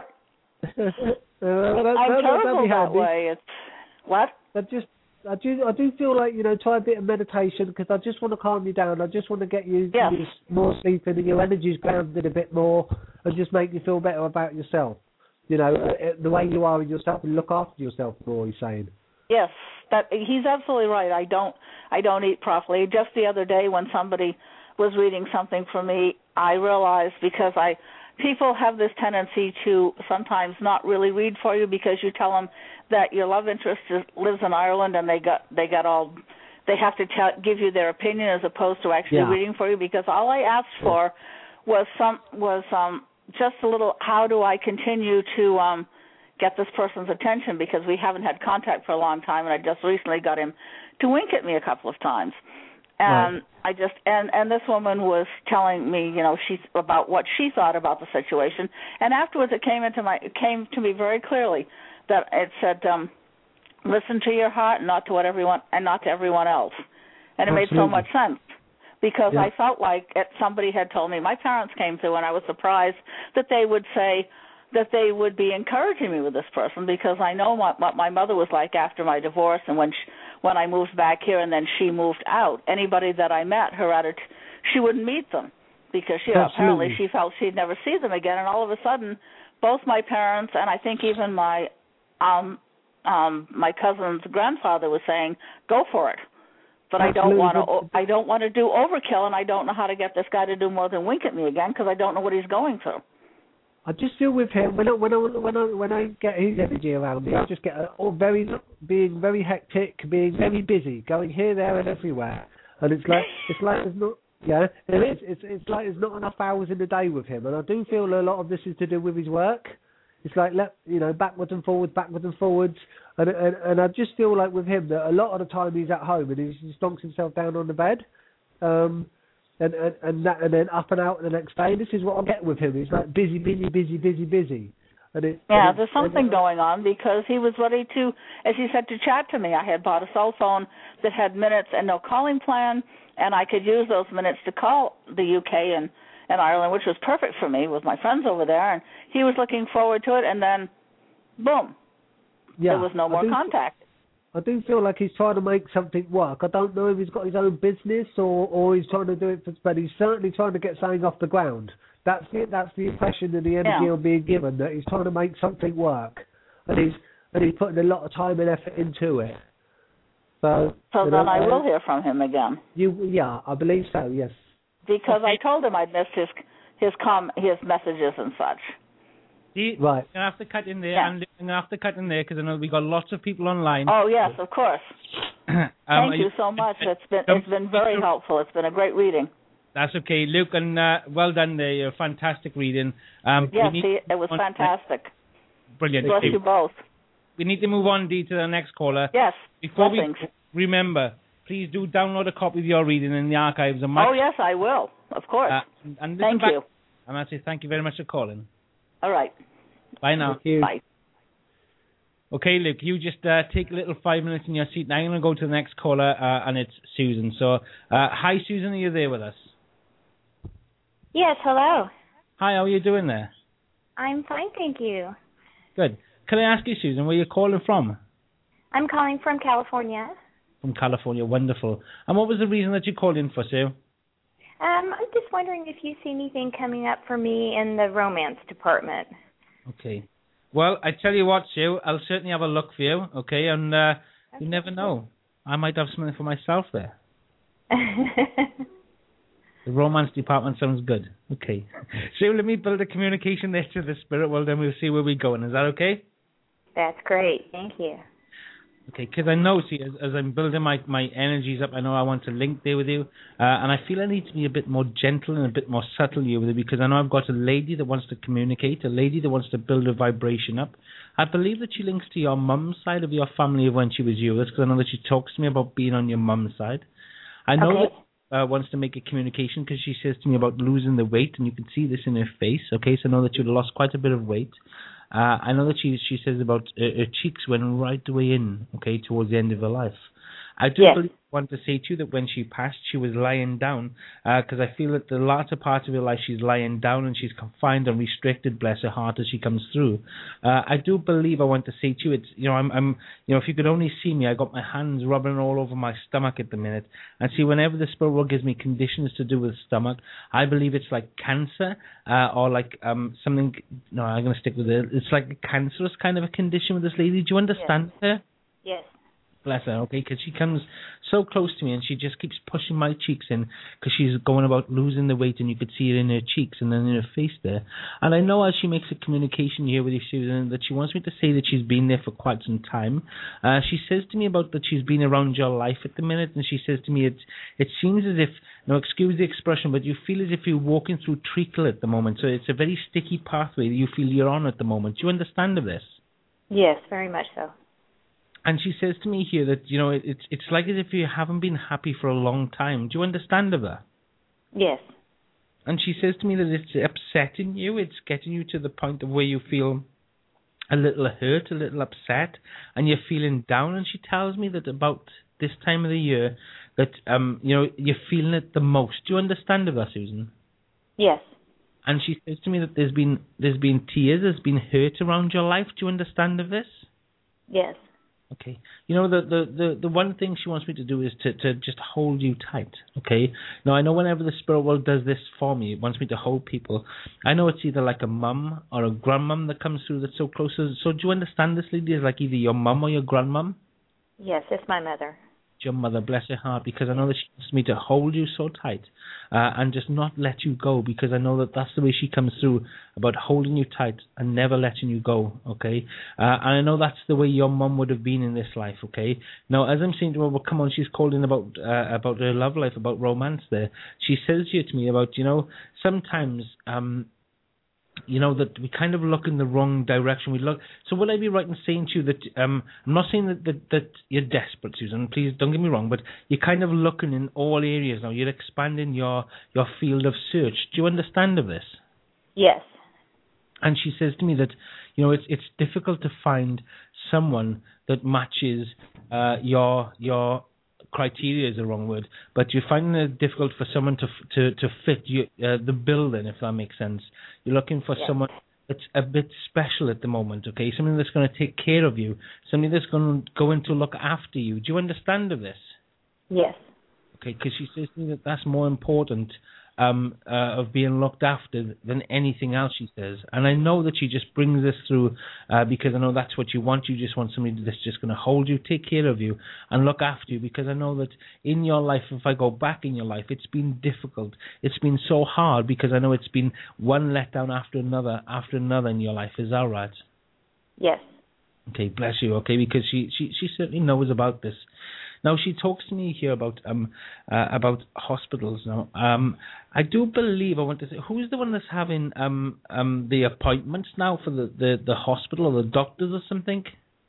I'm terrible that way. It's what? I do feel like, try a bit of meditation because I just want to calm you down. I just want to get you more sleeping and your energy's grounded a bit more and just make you feel better about yourself. The way you are in yourself and look after yourself more, he's saying. Yes, he's absolutely right. I don't eat properly. Just the other day when somebody was reading something for me, I realized because people have this tendency to sometimes not really read for you because you tell them that your love interest lives in Ireland and they have to give you their opinion as opposed to actually reading for you, because all I asked for was just a little, how do I continue to get this person's attention, because we haven't had contact for a long time, and I just recently got him to wink at me a couple of times. And right. And this woman was telling me, about what she thought about the situation. And afterwards, it came to me very clearly that it said, listen to your heart, and not to everyone else. And it Absolutely. made so much sense, because I felt like somebody had told me. My parents came through, and I was surprised that they would say that they would be encouraging me with this person, because I know what my mother was like after my divorce, and when I moved back here and then she moved out. Anybody that I met, her attitude, she wouldn't meet them because apparently she felt she'd never see them again. And all of a sudden, both my parents and I think even my cousin's grandfather was saying, "Go for it." But I don't want to do overkill, and I don't know how to get this guy to do more than wink at me again, because I don't know what he's going through. I just feel with him when I get his energy around me, I just get being very hectic, being very busy, going here, there, and everywhere, and it's like there's not. Yeah, it is. It's like there's not enough hours in the day with him, and I do feel a lot of this is to do with his work. It's like backwards and forwards, and I just feel like with him that a lot of the time he's at home and he just donks himself down on the bed. And then up and out the next day. This is what I get with him. He's like busy. There's something going on, because he was ready to, as he said, to chat to me. I had bought a cell phone that had minutes and no calling plan, and I could use those minutes to call the UK and Ireland, which was perfect for me with my friends over there. And he was looking forward to it, and then, boom, there was no more contact. I do feel like he's trying to make something work. I don't know if he's got his own business or he's trying to do it, but he's certainly trying to get something off the ground. That's the impression and the energy I'm being given, that he's trying to make something work, and he's putting a lot of time and effort into it. So then I will hear from him again. I believe so. Yes. Because I told him I'd missed his messages and such. Right. I'm going to have to cut in there. I'm going to have to cut in there because I know we've got lots of people online. Oh, yes, of course. Thank you so much. It's been very helpful. It's been a great reading. That's okay, Luke, and well done there. You're fantastic reading. It was fantastic. Brilliant. Bless you both. We need to move on, Dee, to the next caller. Yes. Before we remember, please do download a copy of your reading in the archives. Oh, yes, I will. Of course. And thank you. I'm going to say thank you very much for calling. All right. Bye now. Thank you. Bye. Okay, Luke, you just take a little 5 minutes in your seat. Now I'm going to go to the next caller, and it's Susan. So, hi, Susan. Are you there with us? Yes, hello. Hi, how are you doing there? I'm fine, thank you. Good. Can I ask you, Susan, where you're calling from? I'm calling from California. From California, wonderful. And what was the reason that you called in for, Sue? I'm just wondering if you see anything coming up for me in the romance department. Okay. Well, I tell you what, Sue, I'll certainly have a look for you, okay? And you never know. I might have something for myself there. The romance department sounds good. Okay. So let me build a communication there to the spirit world, and we'll see where we're going. Is that okay? That's great. Thank you. Okay, because I know, see, as I'm building my energies up, I know I want to link there with you, and I feel I need to be a bit more gentle and a bit more subtle here with you, because I know I've got a lady that wants to communicate, a lady that wants to build a vibration up. I believe that she links to your mum's side of your family when she was yours, because I know that she talks to me about being on your mum's side. I know that wants to make a communication because she says to me about losing the weight, and you can see this in her face, okay? So I know that you've lost quite a bit of weight. I know that she says about her cheeks went right the way in, okay, towards the end of her life. I do want to say to you that when she passed, she was lying down, because I feel that the latter part of her life she's lying down and she's confined and restricted, bless her heart, as she comes through. I do believe I want to say to you, it's, I'm if you could only see me, I got my hands rubbing all over my stomach at the minute, and see, whenever the spirit world gives me conditions to do with stomach, I believe it's like cancer, or like something. No, I'm going to stick with it. It's like a cancerous kind of a condition with this lady. Do you understand her? Yes. Bless her, okay, because she comes so close to me and she just keeps pushing my cheeks in because she's going about losing the weight, and you could see it in her cheeks and then in her face there. And I know as she makes a communication here with you, Susan, that she wants me to say that she's been there for quite some time. She says to me about that she's been around your life at the minute, and she says to me it seems as if, now excuse the expression, but you feel as if you're walking through treacle at the moment. So it's a very sticky pathway that you feel you're on at the moment. Do you understand of this? Yes, very much so. And she says to me here that, it's like as if you haven't been happy for a long time. Do you understand of that? Yes. And she says to me that it's upsetting you. It's getting you to the point of where you feel a little hurt, a little upset, and you're feeling down. And she tells me that about this time of the year that, you're feeling it the most. Do you understand of that, Susan? Yes. And she says to me that there's been tears, there's been hurt around your life. Do you understand of this? Yes. Okay. The one thing she wants me to do is to just hold you tight, okay? Now, I know whenever the spirit world does this for me, it wants me to hold people. I know it's either like a mum or a grandmum that comes through that's so close. So do you understand this, lady, is like either your mum or your grandmum? Yes, it's my mother. Your mother, bless her heart, because I know that she wants me to hold you so tight and just not let you go, because I know that that's the way she comes through, about holding you tight and never letting you go, okay? And I know that's the way your mum would have been in this life, okay? Now, as I'm saying to her, well, come on, she's called in about her love life, about romance there. She says here to me about, sometimes... that we kind of look in the wrong direction. So would I be right in saying to you that I'm not saying that you're desperate, Susan, please don't get me wrong, but you're kind of looking in all areas now. You're expanding your field of search. Do you understand of this? Yes. And she says to me that, it's difficult to find someone that matches your criteria is the wrong word, but you're finding it difficult for someone to fit the bill then, if that makes sense. You're looking for someone that's a bit special at the moment, okay? Somebody that's going to take care of you, somebody that's going to look after you. Do you understand of this? Yes. Okay, because she says to me that that's more important of being looked after than anything else, she says. And I know that she just brings this through because I know that's what you want. You just want somebody that's just going to hold you, take care of you, and look after you, because I know that in your life, if I go back in your life, it's been difficult. It's been so hard, because I know it's been one letdown after another in your life. Is that right? Yes. Okay, bless you, okay, because she certainly knows about this. Now, she talks to me here about hospitals. Now, I do believe, I want to say, who's the one that's having the appointments now for the hospital, or the doctors or something?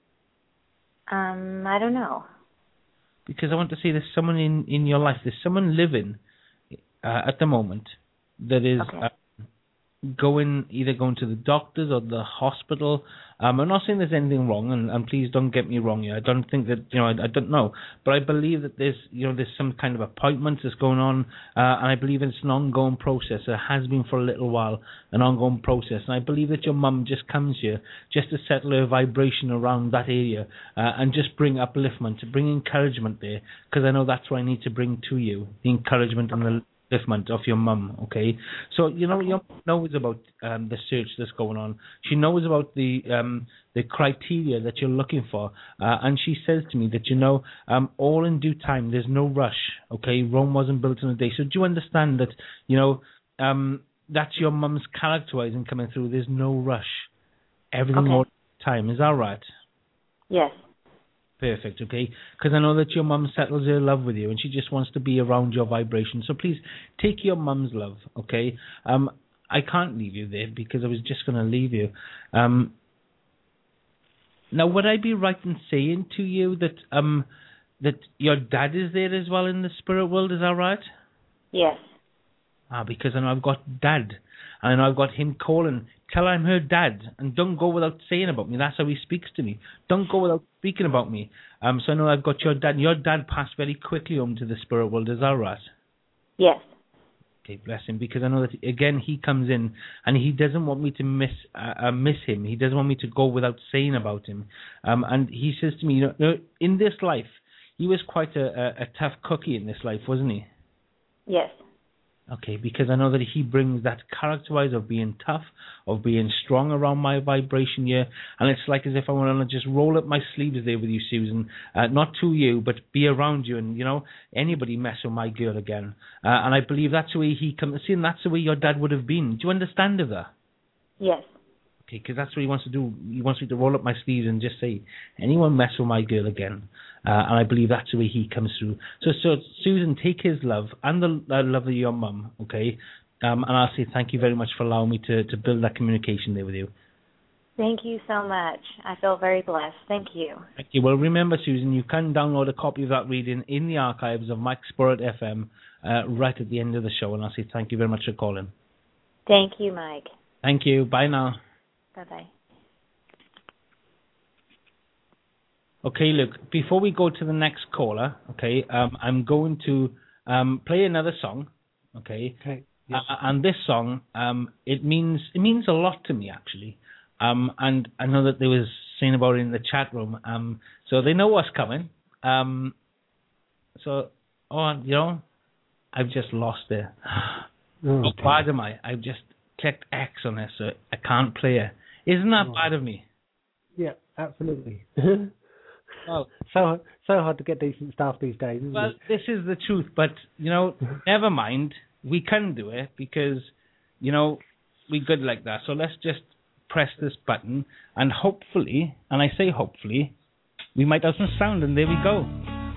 I don't know. Because I want to say there's someone in your life, there's someone living at the moment that is either going to the doctors or the hospital. I'm not saying there's anything wrong, and please don't get me wrong here. I don't think that, I don't know, but I believe that there's some kind of appointment that's going on, and I believe it's an ongoing process. It has been for a little while, an ongoing process, and I believe that your mum just comes here just to settle her vibration around that area, and just bring upliftment, to bring encouragement there, because I know that's what I need to bring to you, the encouragement and the upliftment of your mum, okay? So, your mum knows about the search that's going on. She knows about the criteria that you're looking for, and she says to me that, all in due time, there's no rush, okay? Rome wasn't built in a day. So do you understand that, that's your mum's characterizing coming through? There's no rush. Everything all time. Is that right? Yes. Perfect, okay? Because I know that your mum settles her love with you, and she just wants to be around your vibration. So please, take your mum's love, okay? I can't leave you there, because I was just going to leave you. Now, would I be right in saying to you that that your dad is there as well in the spirit world? Is that right? Yes. Because I know I've got Dad, and I know I've got him calling. Tell her I'm her dad, and don't go without saying about me. That's how he speaks to me. Don't go without speaking about me. So I know I've got your dad. Your dad passed very quickly home to the spirit world. Is that right? Yes. Okay, bless him. Because I know that again he comes in and he doesn't want me to miss him. He doesn't want me to go without saying about him. And he says to me, in this life, he was quite a tough cookie in this life, wasn't he? Yes. Okay, because I know that he brings that character-wise of being tough, of being strong around my vibration here, and it's like as if I want to just roll up my sleeves there with you, Susan, not to you, but be around you, and, anybody mess with my girl again. And I believe that's the way he comes, and that's the way your dad would have been. Do you understand of that? Yes. Okay, because that's what he wants to do. He wants me to roll up my sleeves and just say, anyone mess with my girl again. And I believe that's the way he comes through. So Susan, take his love and the love of your mum, okay? And I'll say thank you very much for allowing me to build that communication there with you. Thank you so much. I feel very blessed. Thank you. Thank you. Well, remember, Susan, you can download a copy of that reading in the archives of Mike Spirit FM right at the end of the show. And I'll say thank you very much for calling. Thank you, Mike. Thank you. Bye now. Bye-bye. Okay, look, before we go to the next caller, okay, I'm going to play another song, okay? Okay. Yes. And this song, it means a lot to me, actually. And I know that there was saying about it in the chat room. So they know what's coming. I've just lost it. How bad am I? I've just clicked X on it, so I can't play it. Isn't that bad of me? Yeah, absolutely. Well, so hard to get decent stuff these days, isn't it? This is the truth, but, never mind. We can do it because, we're good like that. So let's just press this button and hopefully, and I say hopefully, we might have some sound, and there we go.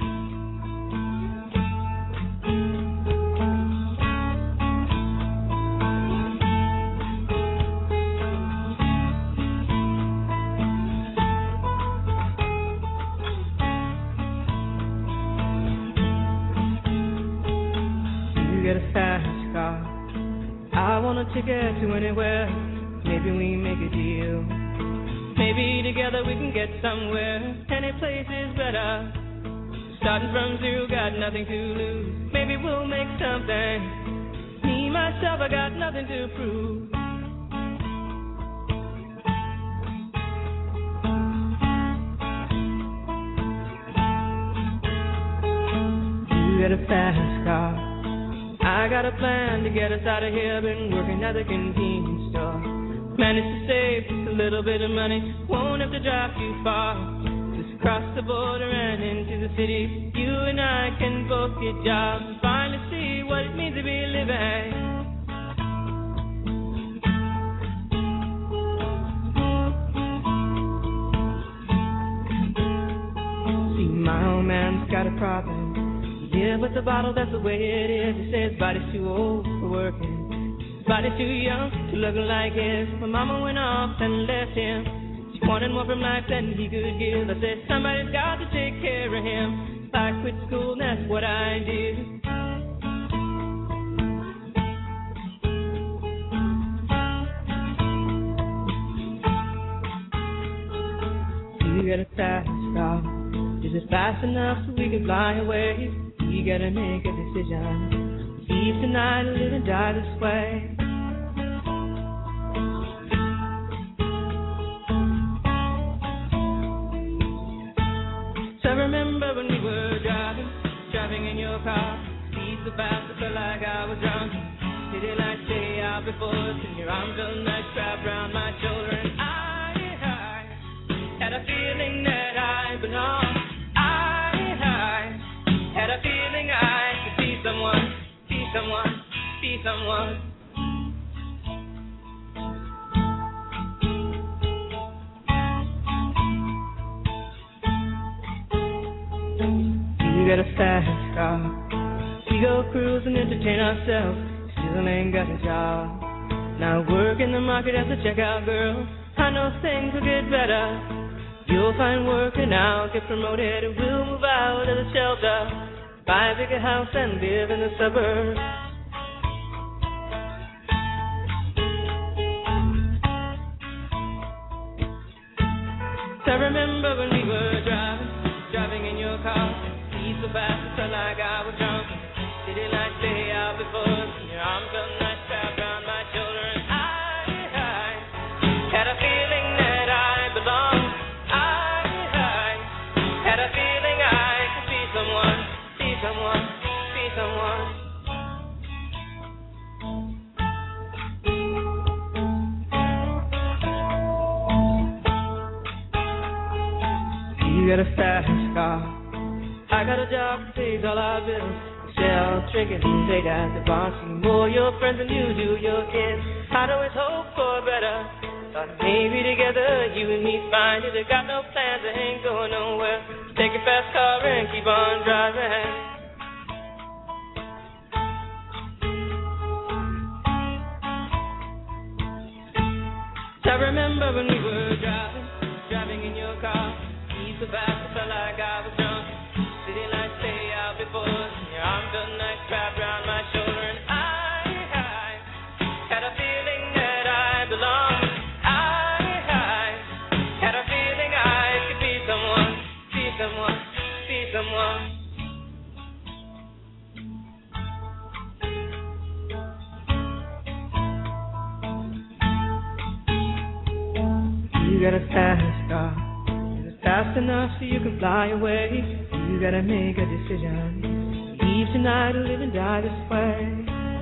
Ticket to anywhere, maybe we make a deal. Maybe together we can get somewhere. Any place is better. Starting from zero, got nothing to lose. Maybe we'll make something. Me, myself, I got nothing to prove. You got a fast car. I got a plan to get us out of here. Been working at the convenience store. Managed to save just a little bit of money. Won't have to drive too far. Just cross the border and into the city. You and I can both get jobs and finally see what it means to be living. See, my old man's got a problem. Yeah, but the bottle, that's the way it is. He says his body's too old for working. His body's too young to look like his. My mama went off and left him. She wanted more from life than he could give. I said, somebody's got to take care of him. I quit school and that's what I did. You got a fast car. Is it fast enough so we can fly away? You gotta make a decision. Leave tonight or live and die this way. So I remember when we were driving in your car. Speed so fast, I felt like I was drunk. City lights stay out before us, and your arms felt nice wrapped around my shoulder. And I had a feeling that I belonged. Had a feeling I could be someone, be someone, be someone. You got a fast car. We go cruise and entertain ourselves. Still ain't got a job. Now work in the market as a checkout girl. I know things will get better. You'll find work and I'll get promoted and we'll move out of the shelter. Buy a bigger house and live in the suburbs. Your arm felt nice wrapped around my shoulder, and I had a feeling that I belonged. I had a feeling I could be someone, be someone, be someone. You got a fast car, I got a job that pays all our bills. Sell, drinking, take out the bar, see more your friends than you do your kids. I'd always hope for better. Thought maybe together you and me find it. Got no plans, I ain't going nowhere. Take your fast car and keep on driving. I remember when we were driving in your car. East to back, I felt like I was drunk. City lights stay out before us. Your arm felt nice wrapped around my shoulder, and I had a feeling that I belonged. I had a feeling I could be someone, be someone, be someone. You got a fast car, is it fast enough so you can fly away? You gotta make a decision, leave tonight or live and die this way.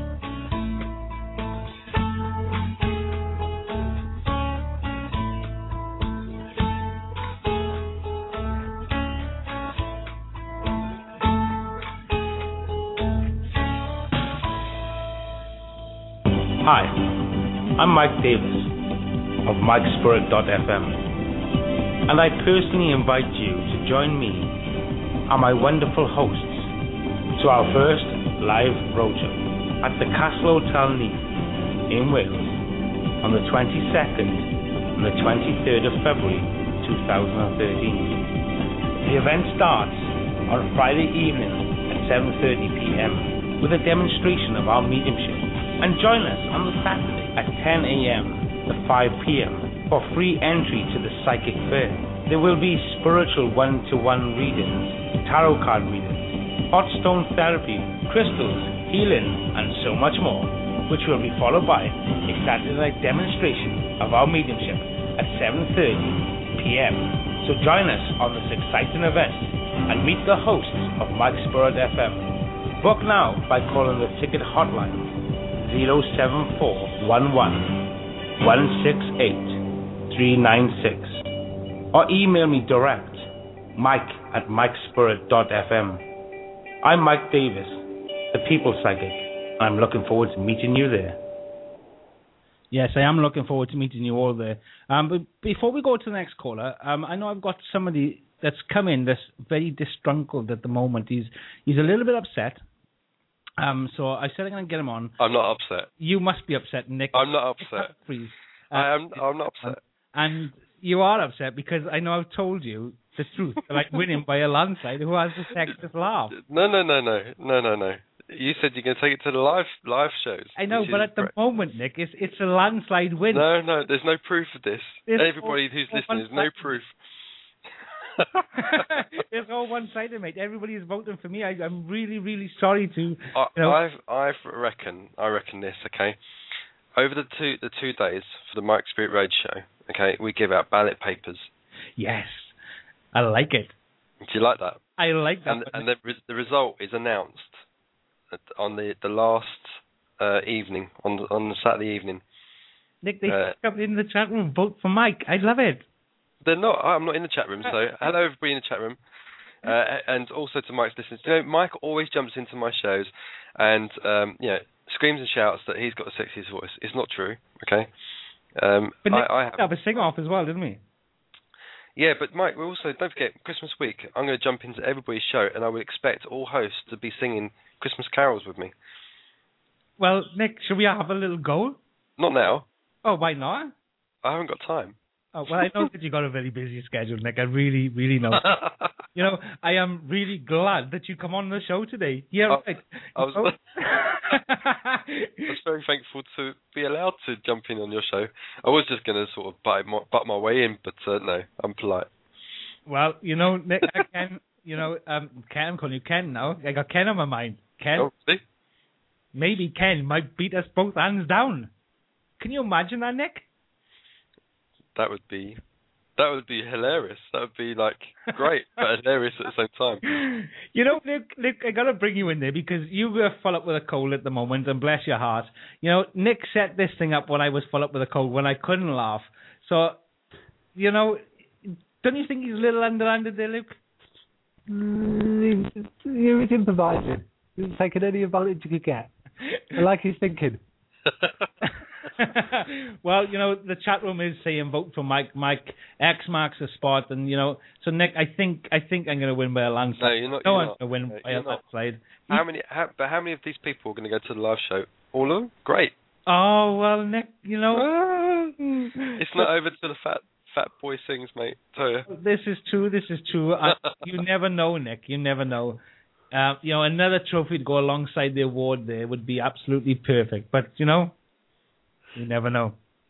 Hi, I'm Mike Davis of MikeSpirit.fm, and I personally invite you to join me and my wonderful hosts to our first live roadshow at the Castle Hotel Neath in Wales on the 22nd and the 23rd of February 2013. The event starts on Friday evening at 7:30 p.m. with a demonstration of our mediumship, and join us on the Saturday at 10 a.m. to 5 p.m. for free entry to the Psychic Fair. There will be spiritual one-to-one readings, tarot card readings, hot stone therapy, crystals, healing, and so much more, which will be followed by a Saturday night demonstration of our mediumship at 7:30 p.m. So join us on this exciting event and meet the hosts of Mike Spirit FM. Book now by calling the ticket hotline 0741168 or email me direct, mike@mikespirit.fm. I'm Mike Davis, the People Psychic, and I'm looking forward to meeting you there. Yes, I am looking forward to meeting you all there. But before we go to the next caller, I know I've got somebody that's come in that's very disgruntled at the moment. He's a little bit upset. So I said I'm going to get him on. I'm not upset. You must be upset, Nick. I'm not upset. Please. I'm not upset. And you are upset because I know I've told you the truth. Like winning by a landslide. Who has the sexiest laugh? No. You said you're going to take it to the live shows. I know, but at the moment, Nick, it's a landslide win. No, there's no proof of this. Everybody who's listening, there's no proof. It's all one-sided, mate. Everybody is voting for me. I'm really, really sorry to. I reckon this. Okay, over the two days for the Mike Spirit Roadshow, okay, we give out ballot papers. Yes, I like it. Do you like that? I like that. And the result is announced on the last evening on the Saturday evening. Nick, they come in the chat room, vote for Mike. I love it. They're not. I'm not in the chat room, so hello everybody in the chat room, and also to Mike's listeners. You know, Mike always jumps into my shows and screams and shouts that he's got the sexiest voice. It's not true, okay? But Nick have a sing-off as well, didn't we? Yeah, but Mike, we also don't forget Christmas week. I'm going to jump into everybody's show, and I would expect all hosts to be singing Christmas carols with me. Well, Nick, should we have a little go? Not now. Oh, why not? I haven't got time. Oh, well, I know that you've got a very busy schedule, Nick. I really, really know. You know, I am really glad that you come on the show today. Yeah, right. I was very thankful to be allowed to jump in on your show. I was just going to sort of butt my way in, but no, I'm polite. Well, you know, Nick, I can, Ken, I'm calling you Ken now. I got Ken on my mind. Ken? Oh, see? maybe Ken might beat us both hands down. Can you imagine that, Nick? That would be hilarious. That would be like great, but hilarious at the same time. You know, Luke, I gotta bring you in there because you were full up with a cold at the moment, and bless your heart. You know, Nick set this thing up when I was full up with a cold, when I couldn't laugh. So, you know, don't you think he's a little underhanded there, Luke? He was improvising. He was taking any advantage he could get. I like his thinking. Well, you know, the chat room is saying vote for Mike. Mike X marks the spot, and you know, so Nick, I think I'm going to win by a landslide. No, you're not. No one's going to win by a landslide. How many of these people are going to go to the live show? All of them? Great. Oh well, Nick, you know, it's not over till the fat boy sings, mate. Tell you. This is true. You never know, Nick. You never know. You know, another trophy to go alongside the award there would be absolutely perfect. But you know. You never know.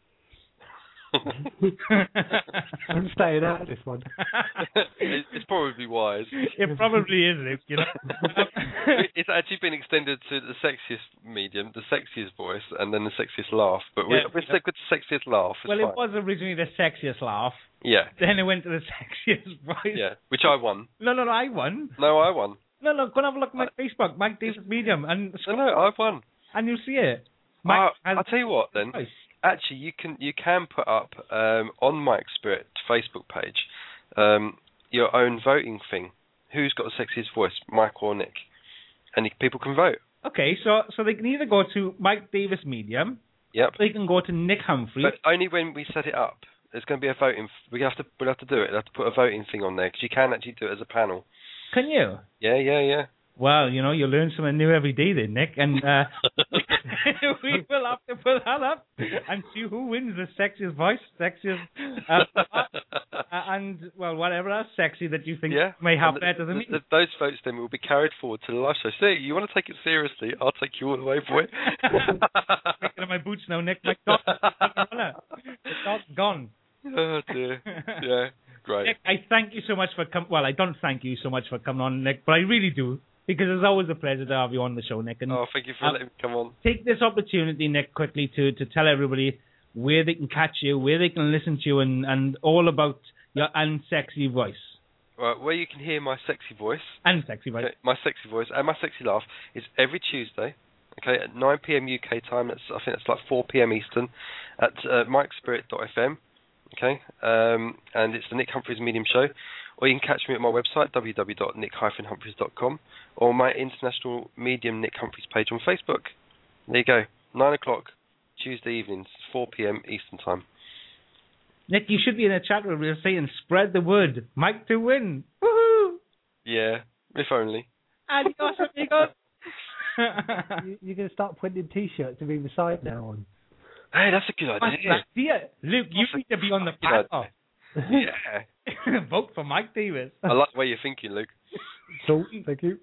I'm staying out of this one. It's probably wise. It probably is, Luke, you know. It's actually been extended to the sexiest medium, the sexiest voice, and then the sexiest laugh. But we're stuck with the sexiest laugh. Well, it was originally the sexiest laugh. Yeah. Then it went to the sexiest voice. Yeah, which I won. No, I won. No, I won. No, go and have a look at my Facebook, Mike Davis Medium. And no, I won. And you'll see it. I'll tell you what then. Actually, you can put up on Mike Spirit Facebook page your own voting thing. Who's got the sexiest voice, Mike or Nick? And people can vote. Okay, so they can either go to Mike Davis Medium. Yep. They can go to Nick Humphrey. But only when we set it up. There's going to be a voting. We'll have to do it. We'll have to put a voting thing on there because you can actually do it as a panel. Can you? Yeah. Well, you know, you learn something new every day then, Nick, and we will have to put that up and see who wins the sexiest voice, and, well, whatever else sexy that you think may have better than me. Those votes then will be carried forward to the live show. See, you want to take it seriously, I'll take you all the way, boy. Taking off my boots now, Nick. My dog's gone. Oh, dear. Yeah, great. Nick, I thank you so much for coming. Well, I don't thank you so much for coming on, Nick, but I really do. Because it's always a pleasure to have you on the show, Nick. And, thank you for letting me come on. Take this opportunity, Nick, quickly to tell everybody where they can catch you, where they can listen to you, and all about your unsexy voice. Right, where you can hear my sexy voice. Unsexy voice. Okay, my sexy voice and my sexy laugh is every Tuesday, okay, at 9 p.m. UK time. I think that's like 4 p.m. Eastern, at mikespirit.fm, okay? And it's the Nick Humphreys Medium Show. Or you can catch me at my website, www.nick-humphreys.com, or my international medium Nick Humphreys page on Facebook. There you go. 9 o'clock, Tuesday evenings, 4 p.m. Eastern Time. Nick, you should be in a chat room where you're saying, spread the word. Mike to win. Woohoo! Yeah, if only. Adios, amigos. You're going to start printing T-shirts of either side now on. Hey, that's a good idea. Luke, you need to be on the panel. Yeah. Vote for Mike Davis. I like the way you're thinking, Luke. So, thank you.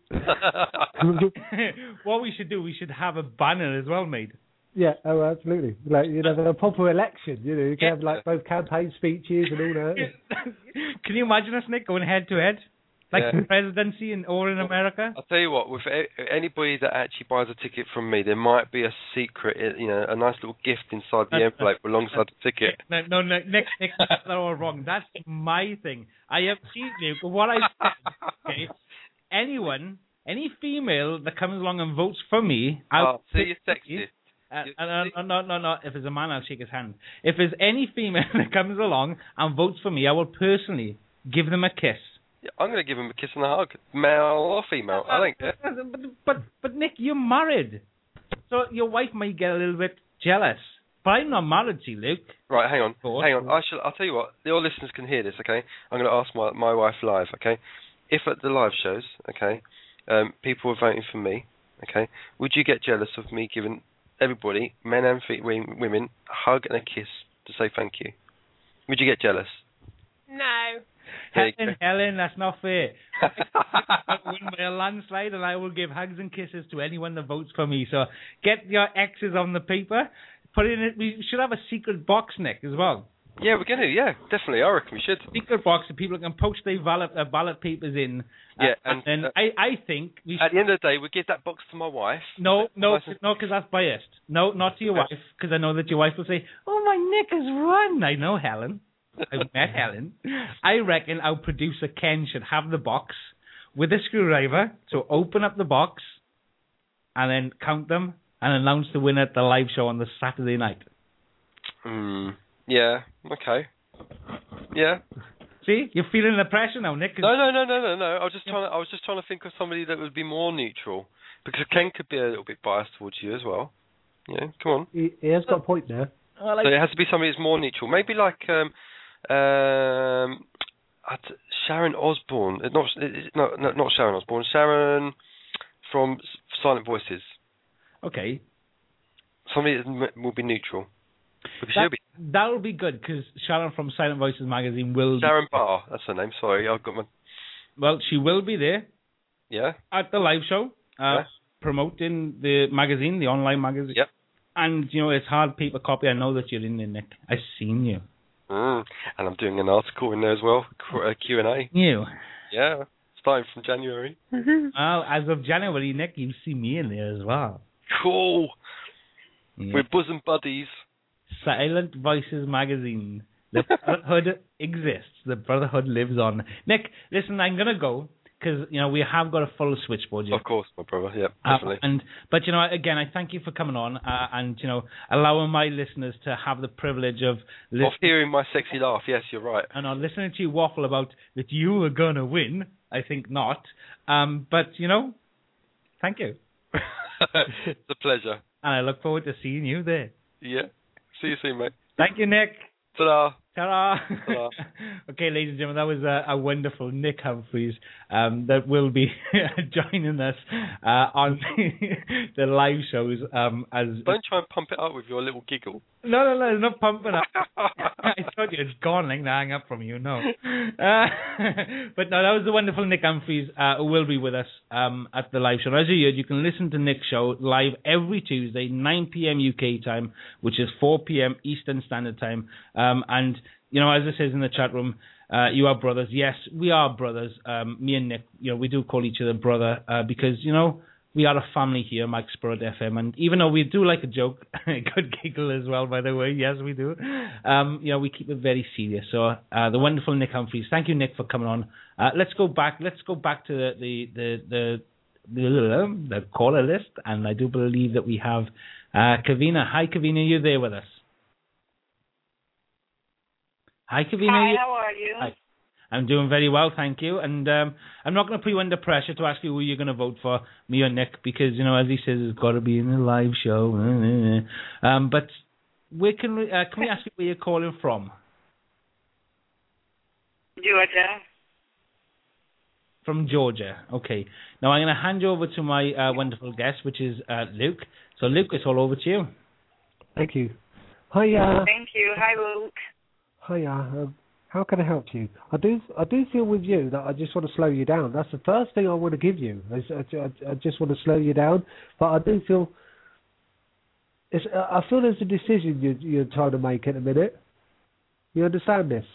What we should do, we should have a banner as well made. Yeah, absolutely. Like, you know, a proper election, you know, you can have like both campaign speeches and all that. Can you imagine us, Nick, going head to head? Like the presidency in America? I'll tell you what, with anybody that actually buys a ticket from me, there might be a secret, you know, a nice little gift inside the envelope alongside the ticket. No, Nick, that's all wrong. That's my thing. I have seen you, but what I said, okay, any female that comes along and votes for me, I'll see you're sexy. No. If it's a man, I'll shake his hand. If there's any female that comes along and votes for me, I will personally give them a kiss. I'm going to give him a kiss and a hug, male or female. I don't care. But Nick, you're married, so your wife might get a little bit jealous. But I'm not married to you, Luke. Right, hang on. I'll tell you what. Your listeners can hear this, okay? I'm going to ask my wife live, okay? If at the live shows, okay, people are voting for me, okay, would you get jealous of me giving everybody, men and women, a hug and a kiss to say thank you? Would you get jealous? No. Helen, that's not fair. I win by a landslide, and I will give hugs and kisses to anyone that votes for me. So get your X's on the paper. Put it in. We should have a secret box, Nick, as well. Yeah, we're gonna. Yeah, definitely. I reckon we should. Secret box that people can post their ballot papers in. Yeah, and I think we should. At the end of the day, we give that box to my wife. No, because that's biased. No, not to your wife, because I know that your wife will say, "Oh, my Nick has run." I know Helen. I've met Helen. I reckon our producer Ken should have the box with a screwdriver. So open up the box and then count them and announce the winner at the live show on the Saturday night. Yeah. Okay. Yeah. See, you're feeling the pressure now, Nick. No. I was just trying to think of somebody that would be more neutral, because Ken could be a little bit biased towards you as well. Yeah, come on. He has got a point there. So it has to be somebody that's more neutral. Maybe like Sharon Osbourne. Not Sharon Osbourne. Sharon from Silent Voices. Okay. Somebody that will be neutral. That will be good, because Sharon from Silent Voices magazine will... Sharon Barr, that's her name. Sorry, I've got my... Well, she will be there. Yeah. At the live show, promoting the magazine, the online magazine. Yep. And, it's hard paper copy. I know that you're in there, Nick. I've seen you. And I'm doing an article in there as well, Q&A. You? Yeah, starting from January. Well, as of January, Nick, you see me in there as well. Cool. Yeah. We're bosom buddies. Silent Voices magazine. The Brotherhood exists. The Brotherhood lives on. Nick, listen, I'm going to go, because, we have got a full switchboard. Of course, my brother. Yeah, definitely. But, again, I thank you for coming on and, allowing my listeners to have the privilege of hearing my sexy laugh. Yes, you're right. And I'm listening to you waffle about that you are going to win. I think not. But, thank you. It's a pleasure. And I look forward to seeing you there. Yeah. See you soon, mate. Thank you, Nick. Ta-da. Ta-da. Ta-da. Okay, ladies and gentlemen, that was a wonderful Nick Humphreys that will be joining us on the live shows. Don't try and pump it up with your little giggle. No, it's not pumping up. I thought you had gone like to hang up from you, no. But no, that was the wonderful Nick Humphreys who will be with us at the live show. As you heard, you can listen to Nick's show live every Tuesday, 9 p.m. UK time, which is 4 p.m. Eastern Standard Time. And, as it says in the chat room, you are brothers. Yes, we are brothers. Me and Nick, we do call each other brother because, we are a family here, Mike Spirit FM. And even though we do like a joke, a good giggle as well, by the way, yes, we do, we keep it very serious. So the wonderful Nick Humphreys, thank you, Nick, for coming on. Let's go back to the caller list, and I do believe that we have Kavina. Hi, Kavina, you're there with us. Hi, Kavina. Hi, how are you? Hi. I'm doing very well, thank you. And I'm not going to put you under pressure to ask you who you're going to vote for, me or Nick, because, as he says, it's got to be in the live show. But where can we ask you where you're calling from? Georgia. From Georgia, okay. Now I'm going to hand you over to my wonderful guest, which is Luke. So, Luke, it's all over to you. Thank you. Hi. Thank you. Hi, Luke. Hi. How can I help you? I do feel with you that I just want to slow you down. That's the first thing I want to give you. I just want to slow you down, but I do feel I feel there's a decision you're trying to make in a minute. You understand this?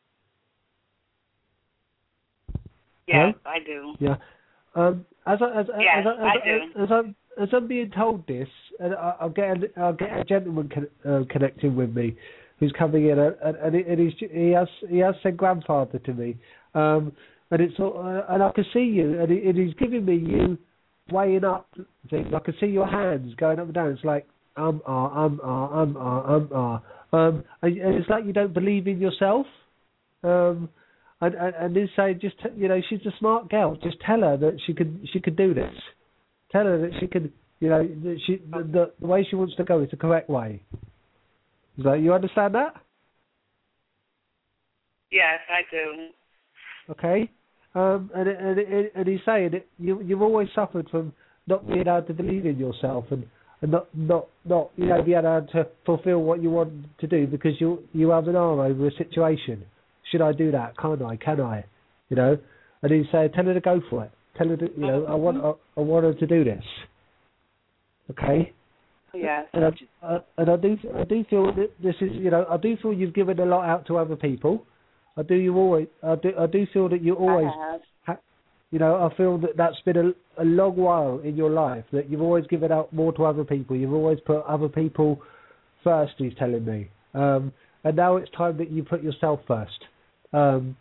Yeah, I do. Yeah. As I'm being told this, and I'll get a gentleman connecting with me who's coming in, and he has said grandfather to me, and it's and I can see you, and he's giving me you weighing up things. I can see your hands going up and down. It's like and it's like you don't believe in yourself. And then say, just she's a smart girl. Just tell her that she could do this. Tell her that she could, that the way she wants to go is the correct way. Is that, you understand that? Yes, I do. Okay. And he's saying that you've always suffered from not being able to believe in yourself and not being able to fulfill what you want to do because you have an hour over a situation. Should I do that? Can I? And he's saying, tell her to go for it. Tell her to, I want her to do this. Okay. Yes. And I do feel that this is, I do feel you've given a lot out to other people. I do feel that you always I feel that that's been a long while in your life, that you've always given out more to other people. You've always put other people first, he's telling me. And now it's time that you put yourself first. And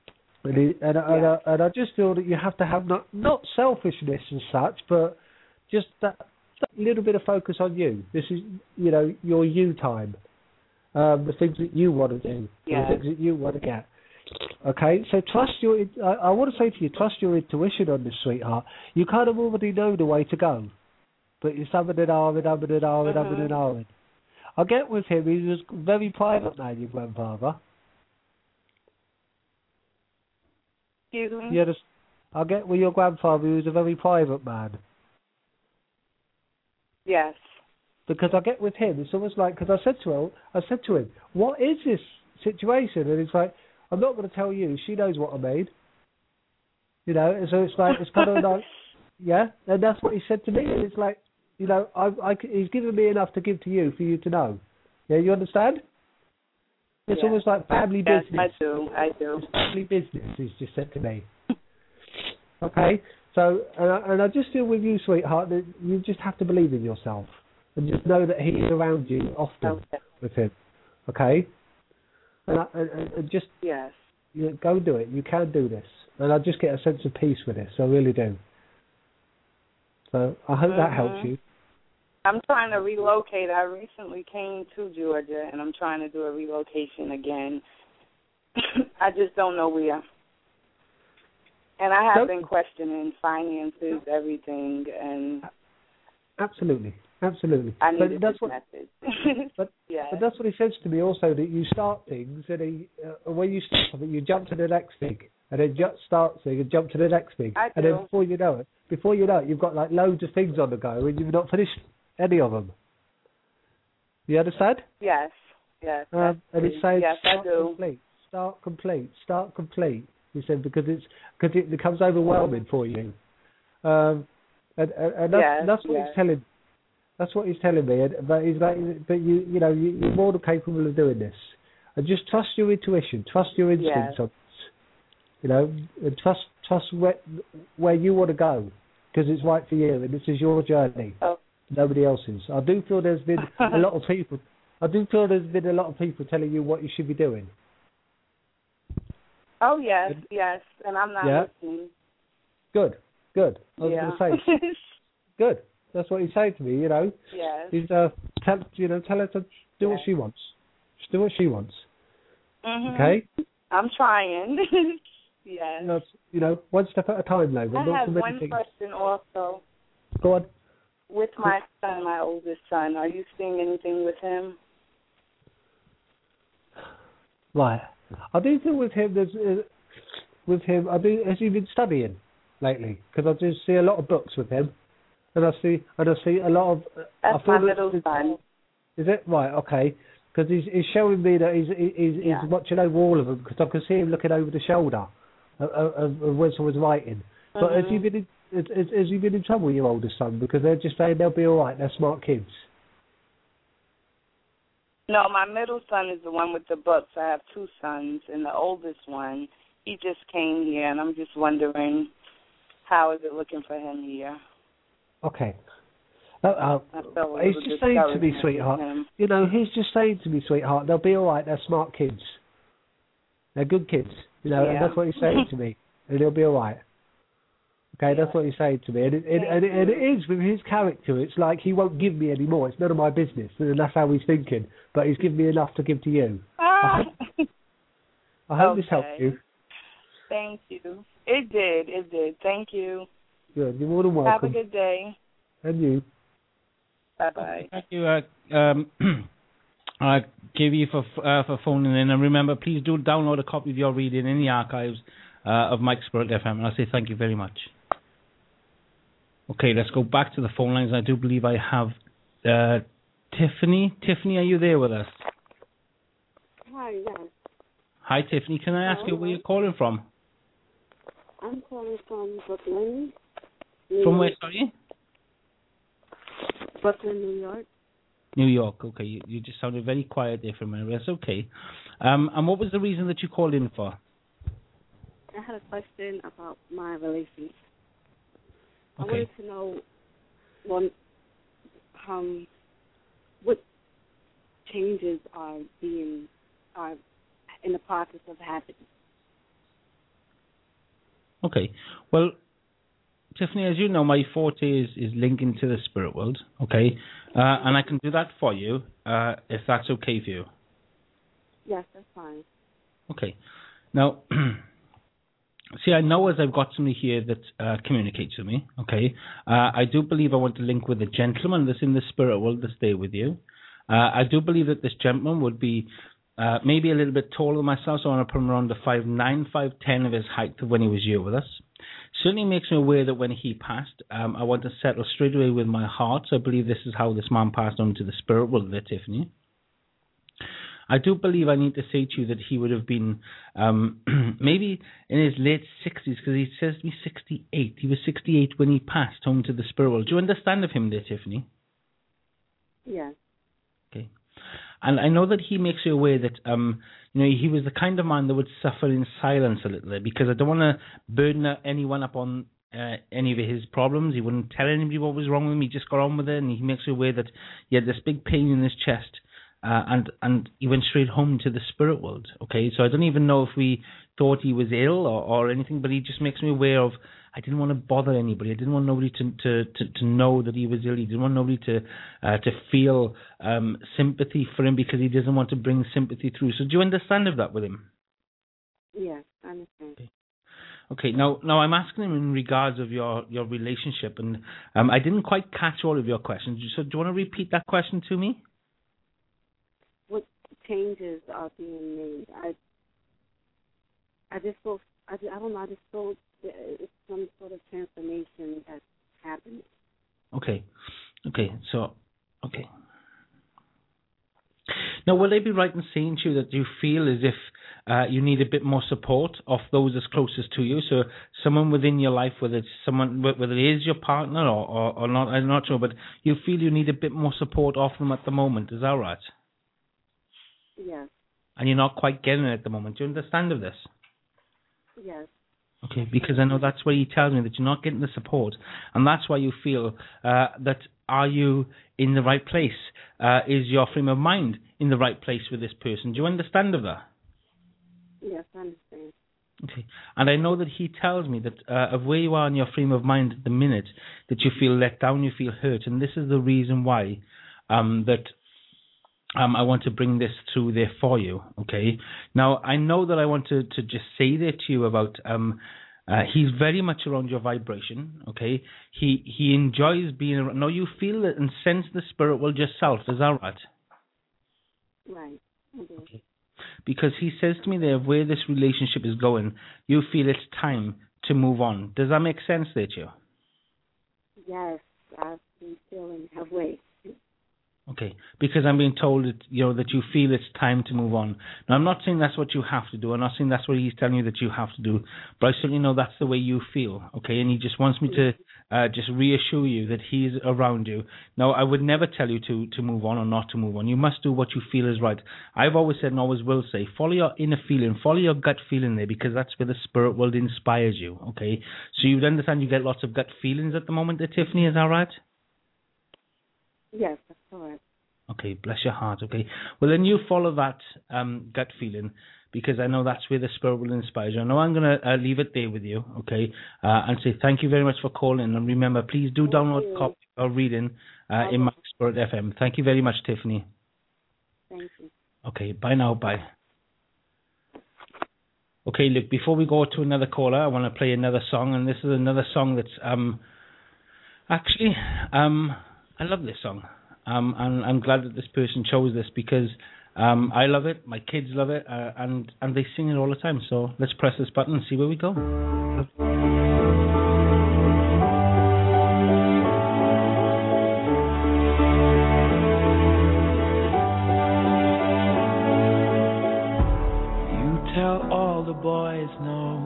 I just feel that you have to have not selfishness and such, but just that little bit of focus on you. This is, your you time. The things that you want to do, the things that you want to get. Okay, so trust your. I want to say to you, trust your intuition on this, sweetheart. You kind of already know the way to go, but you're summing it on. I get with him. He was a very private man, your grandfather. Excuse me? Yeah, I get with your grandfather. He was a very private man. Yes. Because I get with him, it's almost like, because I said to him, what is this situation? And he's like, I'm not going to tell you. She knows what I mean. And so it's like, it's kind of like, yeah. And that's what he said to me. And it's like, he's given me enough to give to you for you to know. Yeah, you understand? It's almost like family business. I do. It's family business, he's just said to me. Okay? So, and I just feel with you, sweetheart, that you just have to believe in yourself. And just know that he's around you often with him. Okay? And just go and do it. You can do this. And I just get a sense of peace with this. I really do. So I hope that helps you. I'm trying to relocate. I recently came to Georgia, and I'm trying to do a relocation again. I just don't know where. And I have been questioning finances, everything, and absolutely. I need that's this message. But that's what he says to me also, that you start things, and when you start something, you jump to the next thing, and then start thing and jump to the next thing. And then before you know it, you've got like loads of things on the go, and you've not finished any of them. You understand? Yes. And it's saying, I do. Start complete. He said, because it becomes overwhelming for you. And that's what he's telling. That's what he's telling me. But he's like, but you're more than capable of doing this. And just trust your intuition, trust your instincts on this. And trust where you want to go, because it's right for you, and this is your journey. Nobody else's. I do feel there's been a lot of people. Telling you what you should be doing. Oh yes, and I'm not listening. Good. I was going to say. Good. That's what he's saying to me. Yes. He's tell her to do what she wants. Just do what she wants. Mm-hmm. Okay. I'm trying. Yes. One step at a time, though. I have one question also. Go on. With my son, my oldest son, are you seeing anything with him? Right. I do think with him, has he been studying lately? Because I do see a lot of books with him, and I see a lot of. That's my middle son. Is it right? Okay. Because he's showing me that he's watching over all of them, because I can see him looking over the shoulder of when someone's writing. But has he been in trouble, your oldest son? Because they're just saying they'll be all right. They're smart kids. No, my middle son is the one with the books. I have two sons, and the oldest one, he just came here, and I'm just wondering, how is it looking for him here? Okay. He's just saying to me, sweetheart, he's just saying to me, sweetheart, they'll be all right. They're smart kids. They're good kids, and that's what he's saying to me, and they'll be all right. Okay, that's what he's saying to me, and it is with his character. It's like he won't give me any more. It's none of my business, and that's how he's thinking. But he's given me enough to give to you. I hope this helped you. Thank you. It did. Thank you. Good. You're more than welcome. Have a good day. And you. Bye-bye. Thank you. I give you for phoning in, and remember, please do download a copy of your reading in the archives of Mike Spirit FM, and I say thank you very much. Okay, let's go back to the phone lines. I do believe I have Tiffany. Tiffany, are you there with us? Hi, yes. Hi, Tiffany. Can I ask you where you're calling from? I'm calling from Brooklyn. From where, sorry? Brooklyn, New York. New York. Okay, you just sounded very quiet there for a minute. That's okay. And what was the reason that you called in for? I had a question about my relationship. Okay. I wanted to know what changes are in the process of happening. Okay. Well, Tiffany, as you know, my forte is linking to the spirit world, okay? And I can do that for you, if that's okay for you. Yes, that's fine. Okay. Now, see, I know as I've got somebody here that communicates with me, okay? I do believe I want to link with a gentleman that's in the spirit world to stay with you. I do believe that this gentleman would be maybe a little bit taller than myself, so I want to put him around the 5'9", 5'10" of his height of when he was here with us. Certainly makes me aware that when he passed, I want to settle straight away with my heart. So I believe this is how this man passed on to the spirit world there, Tiffany. I do believe I need to say to you that he would have been maybe in his late 60s, because he says to be 68. He was 68 when he passed home to the spirit world. Do you understand of him there, Tiffany? Yes. Okay. And I know that he makes you aware that he was the kind of man that would suffer in silence a little bit, because I don't want to burden anyone up on any of his problems. He wouldn't tell anybody what was wrong with him. He just got on with it, and he makes you aware that he had this big pain in his chest, and he went straight home to the spirit world. Okay, so I don't even know if we thought he was ill or anything, but he just makes me aware of, I didn't want to bother anybody. I didn't want nobody to know that he was ill. He didn't want nobody to feel sympathy for him, because he doesn't want to bring sympathy through. So do you understand of that with him? Yes, I understand. Okay. Now I'm asking him in regards of your relationship, and I didn't quite catch all of your questions. So do you want to repeat that question to me? What changes are being made? I just feel, I don't know, I just feel it's some sort of transformation that's happening. Okay. So, now, will I be right in saying to you that you feel as if you need a bit more support of those as closest to you? So, someone within your life, whether it is your partner or not, I'm not sure, but you feel you need a bit more support of them at the moment. Is that right? Yes. And you're not quite getting it at the moment. Do you understand of this? Yes. Okay, because I know that's where he tells me that you're not getting the support, and that's why you feel that, are you in the right place? Is your frame of mind in the right place with this person? Do you understand of that? Yes, I understand. Okay, and I know that he tells me that of where you are in your frame of mind at the minute, that you feel let down, you feel hurt, and this is the reason why I want to bring this through there for you, okay? Now, I know that I want to just say there to you about, he's very much around your vibration, okay? He enjoys being around. Now, you feel it and sense the spirit world yourself, is that right? Right. Okay. Because he says to me there, of where this relationship is going, you feel it's time to move on. Does that make sense there to you? Yes, I've been feeling that way. Okay, because I'm being told that that you feel it's time to move on. Now, I'm not saying that's what you have to do. I'm not saying that's what he's telling you that you have to do. But I certainly know that's the way you feel. Okay, and he just wants me to just reassure you that he's around you. Now, I would never tell you to move on or not to move on. You must do what you feel is right. I've always said and always will say, follow your inner feeling, follow your gut feeling there, because that's where the spirit world inspires you. Okay, so you would understand you get lots of gut feelings at the moment, Tiffany. Is that right? Yes, that's correct. Okay, bless your heart. Okay, well then you follow that gut feeling, because I know that's where the spirit will inspire you. I know I'm going to leave it there with you, okay, and say thank you very much for calling. And remember, please do download a copy or reading in My Spirit FM. Thank you very much, Tiffany. Thank you. Okay, bye now, bye. Okay, look, before we go to another caller, I want to play another song, and this is another song that's actually I love this song. And I'm glad that this person chose this, because I love it, my kids love it, and they sing it all the time. So let's press this button and see where we go. You tell all the boys no,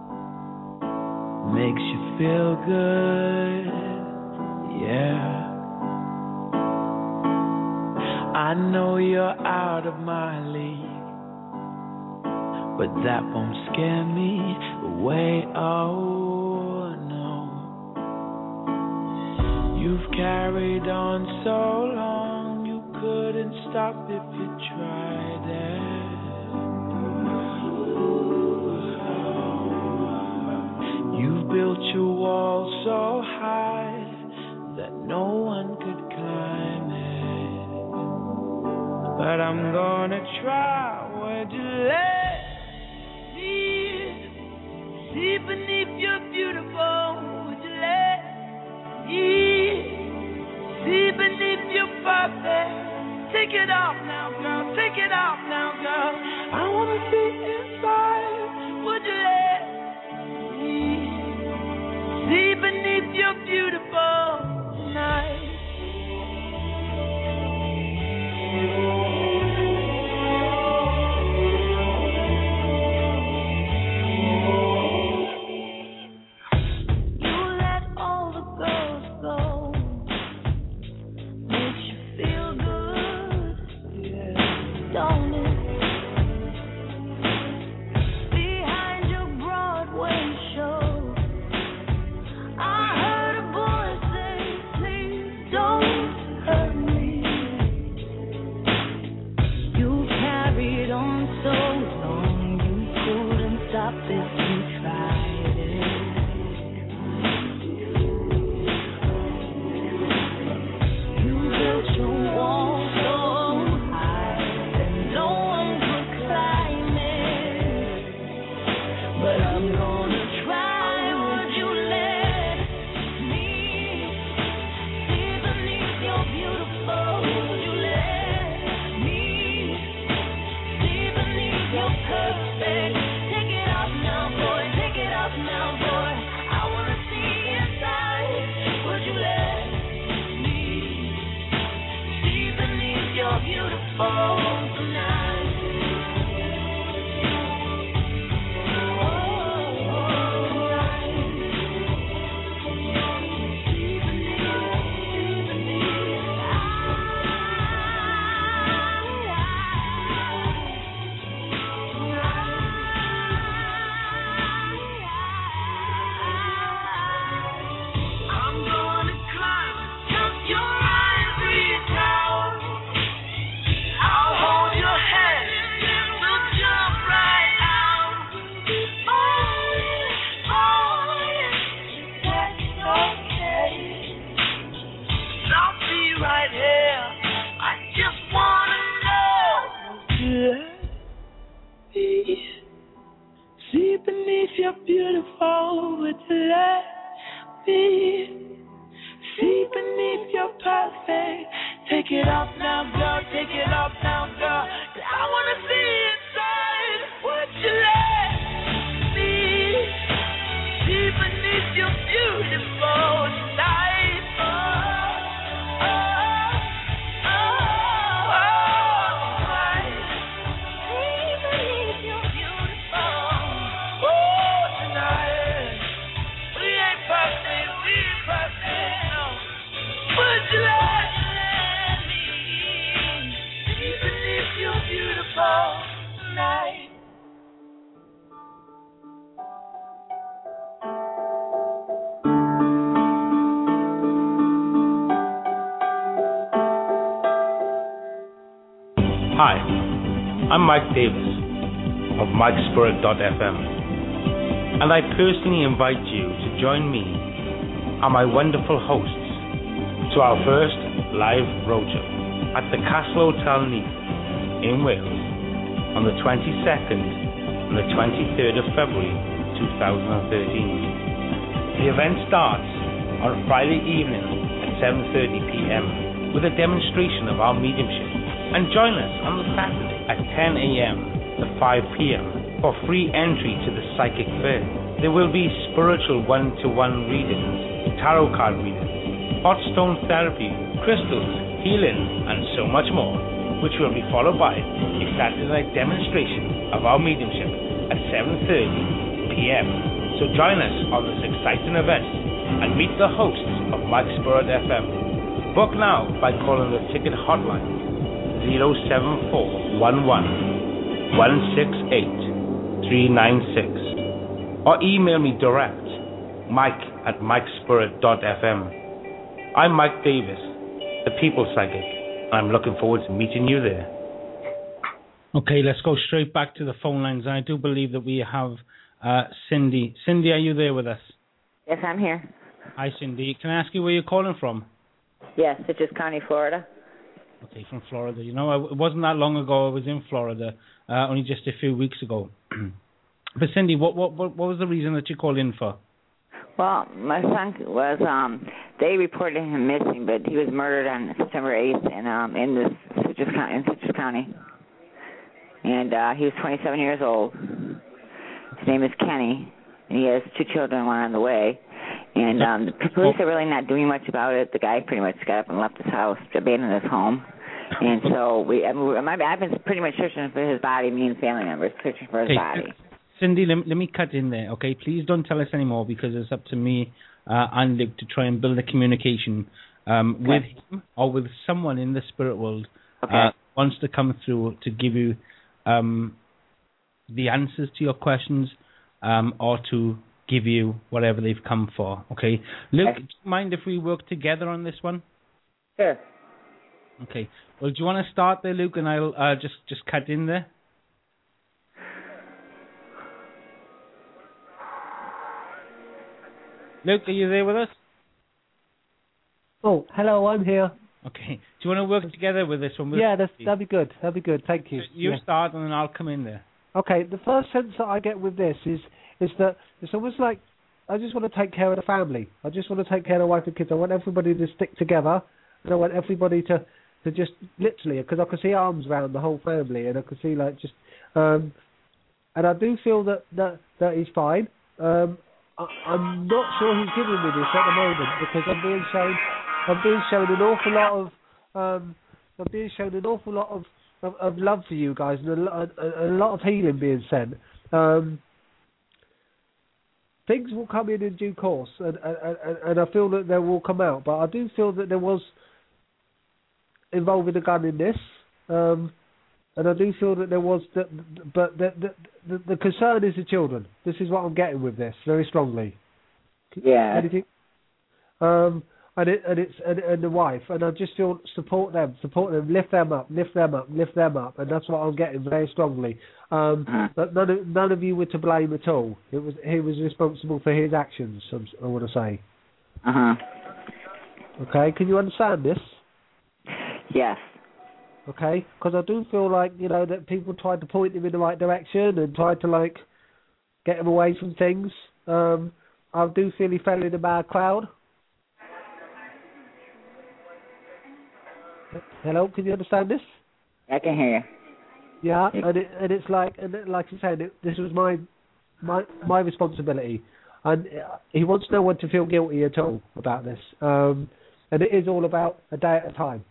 makes you feel good, yeah. I know you're out of my league, but that won't scare me away. Oh no, you've carried on so long, you couldn't stop if you tried it. You've built your wall so high that no one could climb it. But I'm gonna try. Would you let me see beneath your beautiful? Would you let me see beneath your perfect? Take it off now, girl. Take it off now, girl. I wanna see inside. Would you let me see beneath your beautiful night? Hi, I'm Mike Davis of MikeSpirit.fm, and I personally invite you to join me and my wonderful hosts to our first live roadshow at the Castle Hotel Neath in Wales on the 22nd and the 23rd of February 2013. The event starts on Friday evening at 7:30 p.m. with a demonstration of our mediumship. And join us on the Saturday at 10 a.m. to 5 p.m. for free entry to the Psychic Fair. There will be spiritual one-to-one readings, tarot card readings, hot stone therapy, crystals, healing, and so much more, which will be followed by a Saturday night demonstration of our mediumship at 7:30 p.m. So join us on this exciting event and meet the hosts of Mike Spirit FM. Book now by calling the ticket hotline 07411 or email me direct, mike@mikespirit.fm. I'm Mike Davis, the People Psychic. I'm looking forward to meeting you there. Okay, let's go straight back to the phone lines. I do believe that we have Cindy. Cindy, are you there with us? Yes, I'm here. Hi, Cindy. Can I ask you where you're calling from? Yes, Citrus County, Florida. Okay, from Florida. You know, it wasn't that long ago I was in Florida, only just a few weeks ago. But Cindy, what was the reason that you called in for? Well, my son was, they reported him missing, but he was murdered on September 8th in Citrus County. And he was 27 years old. His name is Kenny, and he has 2 children, one on the way. And the police are really not doing much about it. The guy pretty much got up and left his house, abandoned his home. And so I've been pretty much searching for his body, me and family members, searching for his body. Cindy, let me cut in there, okay? Please don't tell us anymore because it's up to me and Luke to try and build a communication with him or with someone in the spirit world wants to come through to give you the answers to your questions or to give you whatever they've come for, okay? Luke, do you mind if we work together on this one? Sure. Okay. Well, do you want to start there, Luke, and I'll just cut in there? Luke, are you there with us? Oh, hello, I'm here. Okay. Do you want to work together with this one? Yeah, that'd be good. That'd be good. Thank you. You start, and then I'll come in there. Okay. The first sense that I get with this is that it's almost like I just want to take care of the family. I just want to take care of the wife and kids. I want everybody to stick together, and I want everybody to just literally, because I can see arms around the whole family, and I can see like just, and I do feel that he's fine. I'm not sure he's giving me this at the moment because I'm being shown an awful lot of love for you guys and a lot of healing being sent. Things will come in due course, and I feel that they will come out. But I do feel that there was involving a gun in this, and I do feel that there was. But the concern is the children. This is what I'm getting with this very strongly. Yeah. Anything? And the wife, and I just feel support them, lift them up, and that's what I'm getting very strongly. But none of you were to blame at all. He was responsible for his actions. I want to say. Okay, can you understand this? Yes. Okay, because I do feel like that people tried to point him in the right direction and tried to get him away from things. I do feel he fell in a bad crowd. Hello, can you understand this? I can hear you. Yeah, and it's like I said, this was my responsibility, and he wants no one to feel guilty at all about this. And it is all about a day at a time,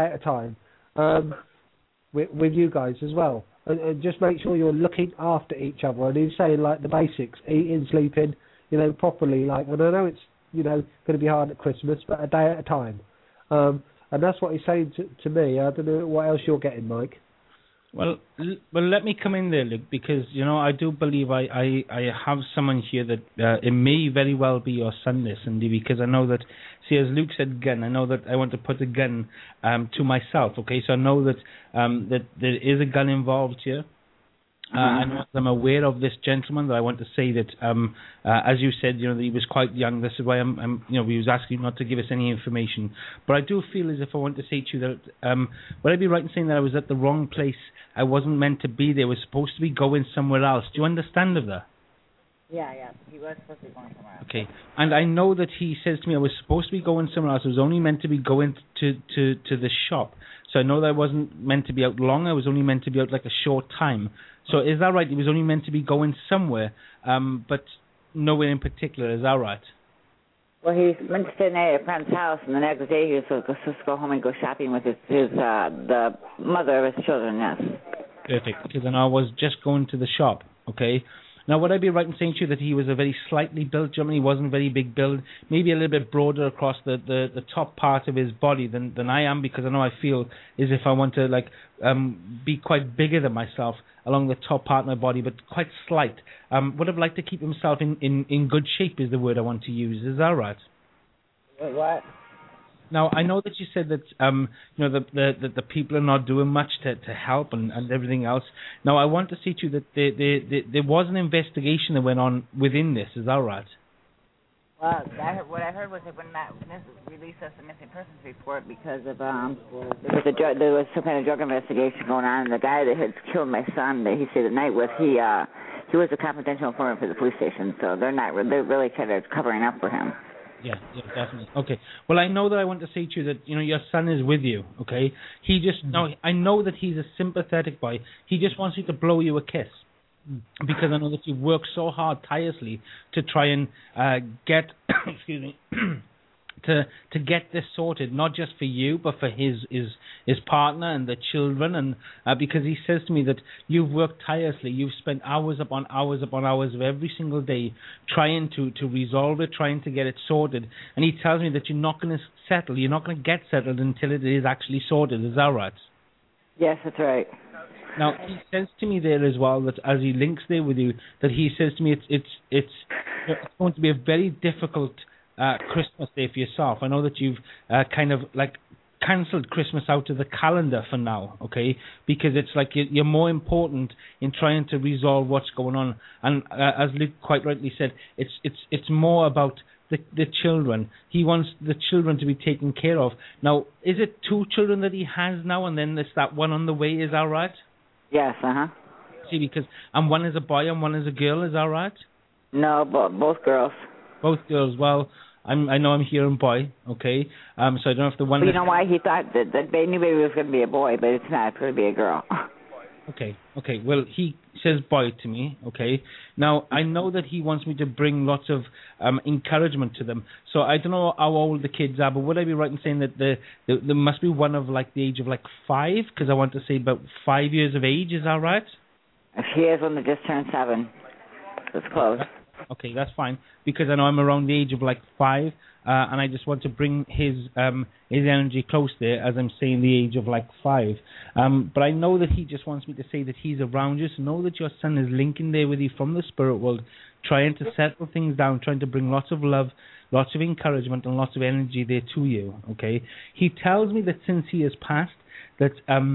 with you guys as well, and just make sure you're looking after each other. And he's saying the basics, eating, sleeping, properly. And I know it's going to be hard at Christmas, but a day at a time. And that's what he's saying to me. I don't know what else you're getting, Mike. Well, let me come in there, Luke, because I do believe I have someone here that it may very well be your son, there, Cindy, because I know that. See, as Luke said, gun. I know that I want to put a gun to myself. Okay, so I know that that there is a gun involved here. I'm aware of this gentleman. That I want to say that, as you said, that he was quite young. This is why we was asking you not to give us any information. But I do feel as if I want to say to you that, would I be right in saying that I was at the wrong place? I wasn't meant to be there. I was supposed to be going somewhere else. Do you understand of that? Yeah, he was supposed to be going somewhere else. Okay, and I know that he says to me I was supposed to be going somewhere else. I was only meant to be going to the shop. So I know that I wasn't meant to be out long. I was only meant to be out a short time. So is that right? He was only meant to be going somewhere, but nowhere in particular. Is that right? Well, he's meant to stay at a friend's house, and the next day he was supposed to go home and go shopping with the mother of his children. Yes. Perfect. Because then I was just going to the shop, okay, Now, would I be right in saying to you that he was a very slightly built gentleman? He wasn't very big build, maybe a little bit broader across the top part of his body than I am, because I know I feel as if I want to be quite bigger than myself along the top part of my body, but quite slight. Would have liked to keep himself in good shape is the word I want to use. Is that right? What? Now, I know that you said that the people are not doing much to help and everything else. Now, I want to say to you that there was an investigation that went on within this. Is that right? Well, what I heard was they would not release us the missing persons report because of there was some kind of drug investigation going on. And the guy that had killed my son, that he stayed the night with, he was a confidential informant for the police station. So they're really kind of covering up for him. Yeah, definitely. Okay. Well, I know that I want to say to you that your son is with you. Okay. He just I know that he's a sympathetic boy. He just wants you to blow you a kiss, because I know that you've worked so hard, tirelessly, to try and get excuse me to get this sorted, not just for you, but for his partner and the children, and because he says to me that you've worked tirelessly, you've spent hours upon hours upon hours of every single day trying to resolve it, trying to get it sorted, and he tells me that you're not going to settle, you're not going to get settled until it is actually sorted. Is that right? Yes, that's right. Now, he says to me there as well that as he links there with you, that he says to me it's going to be a very difficult Christmas Day for yourself. I know that you've kind of cancelled Christmas out of the calendar for now, okay? Because it's like you're more important in trying to resolve what's going on. And as Luke quite rightly said, it's more about the children. He wants the children to be taken care of. Now, is it 2 children that he has now, and then there's that one on the way? Is that right? Yes. See, because one is a boy and one is a girl. Is that right? No, both girls. Both girls. Well, I know I'm hearing boy, okay? So I don't know if the one... But you know why he thought that they knew maybe it was going to be a boy, but it's not. It's going to be a girl. Okay. Well, he says boy to me, okay? Now, I know that he wants me to bring lots of encouragement to them. So I don't know how old the kids are, but would I be right in saying that there must be one of the age of 5? Because I want to say about 5 years of age. Is that right? She has one that just turned 7. It's close. Okay, that's fine, because I know I'm around the age of 5, and I just want to bring his energy close there, as I'm saying the age of 5. But I know that he just wants me to say that he's around you, so know that your son is linking there with you from the spirit world, trying to settle things down, trying to bring lots of love, lots of encouragement, and lots of energy there to you, okay? He tells me that since he has passed, that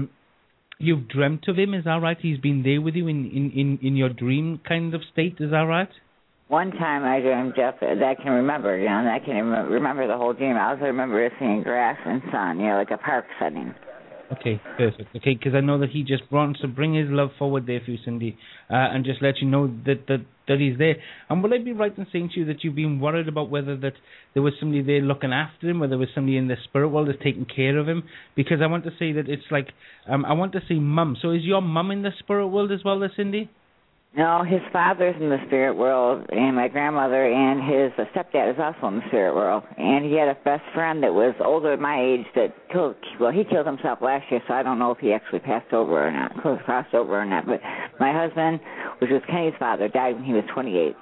you've dreamt of him. Is that right? He's been there with you in your dream kind of state. Is that right? One time I dreamed, Jeff, that I can remember, and I can remember the whole dream. I also remember seeing grass and sun, like a park setting. Okay, perfect. Okay, because I know that he just wants to bring his love forward there for you, Cindy, and just let you know that he's there. And will I be right in saying to you that you've been worried about whether that there was somebody there looking after him, whether there was somebody in the spirit world that's taking care of him? Because I want to say that it's I want to say mum. So is your mum in the spirit world as well, Cindy? No, his father's in the spirit world, and my grandmother and his stepdad is also in the spirit world. And he had a best friend that was older than my age that he killed himself last year, so I don't know if he actually crossed over or not. But my husband, which was Kenny's father, died when he was 28.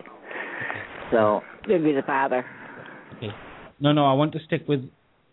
So it'd be the father. Okay. No, I want to stick with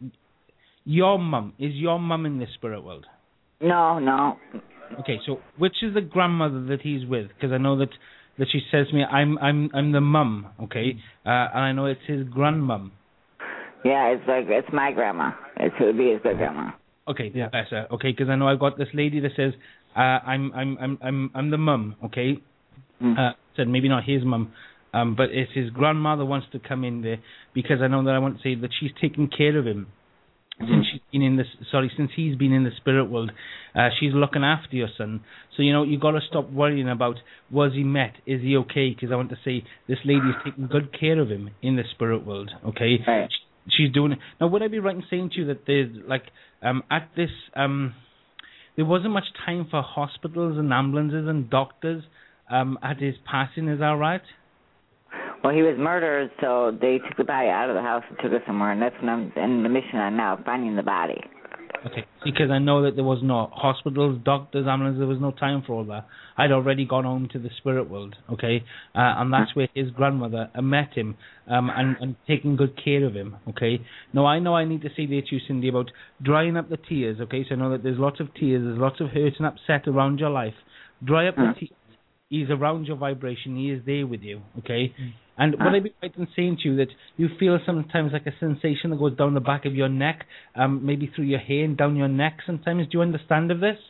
your mum. Is your mum in the spirit world? No. Okay, so which is the grandmother that he's with? Because I know that she says to me, I'm the mum, okay, and I know it's his grandmum. Yeah, it's my grandma. It would be his good grandma. Okay, yeah, better. Okay, because I know I've got this lady that says I'm the mum, okay. Said maybe not his mum, but it's his grandmother wants to come in there because I know that I want to say that she's taking care of him. Since he's been in the spirit world, she's looking after your son. So you got to stop worrying about was he met, is he okay? Because I want to say this lady is taking good care of him in the spirit world. Okay, right. She's doing it. Now, would I be right in saying to you that there's at this there wasn't much time for hospitals and ambulances and doctors at his passing? Is that right? Well, he was murdered, so they took the body out of the house and took it somewhere, and that's what I'm in the mission on now, finding the body. Okay, because I know that there was no hospitals, doctors, ambulances, there was no time for all that. I'd already gone home to the spirit world, okay? And that's where his grandmother met him and taking good care of him, okay? Now, I know I need to say to you, Cindy, about drying up the tears, okay? So I know that there's lots of tears, there's lots of hurt and upset around your life. Dry up the tears. He's around your vibration. He is there with you, okay? And would I be right in saying to you that you feel sometimes like a sensation that goes down the back of your neck, maybe through your hair and down your neck sometimes? Do you understand of this?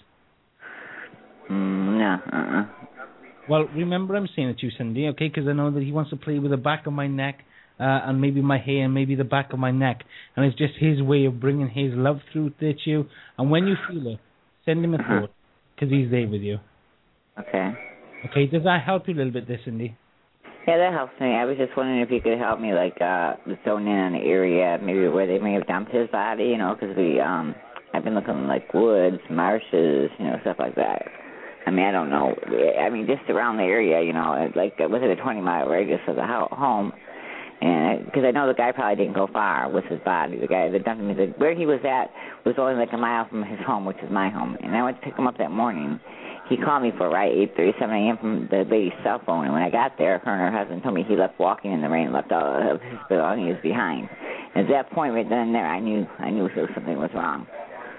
No. Well, remember I'm saying it to you, Cindy, okay? Because I know that he wants to play with the back of my neck and maybe my hair and maybe the back of my neck. And it's just his way of bringing his love through to you. And when you feel it, send him a thought because he's there with you. Okay. Okay, does that help you a little bit there, Cindy? Yeah, that helps me. I was just wondering if you could help me, like, zone in on the area, maybe where they may have dumped his body, you know, because I've been looking like woods, marshes, you know, stuff like that. I mean, I don't know. I mean, just around the area, you know, like within a 20-mile radius of the home. And because I know the guy probably didn't go far with his body. The guy that dumped him, where he was at was only like a mile from his home, which is my home. And I went to pick him up that morning. He called me for 8:37 a.m. from the lady's cell phone, and when I got there, her and her husband told me he left walking in the rain, left all of his belongings behind. And at that point, right then and there, I knew something was wrong.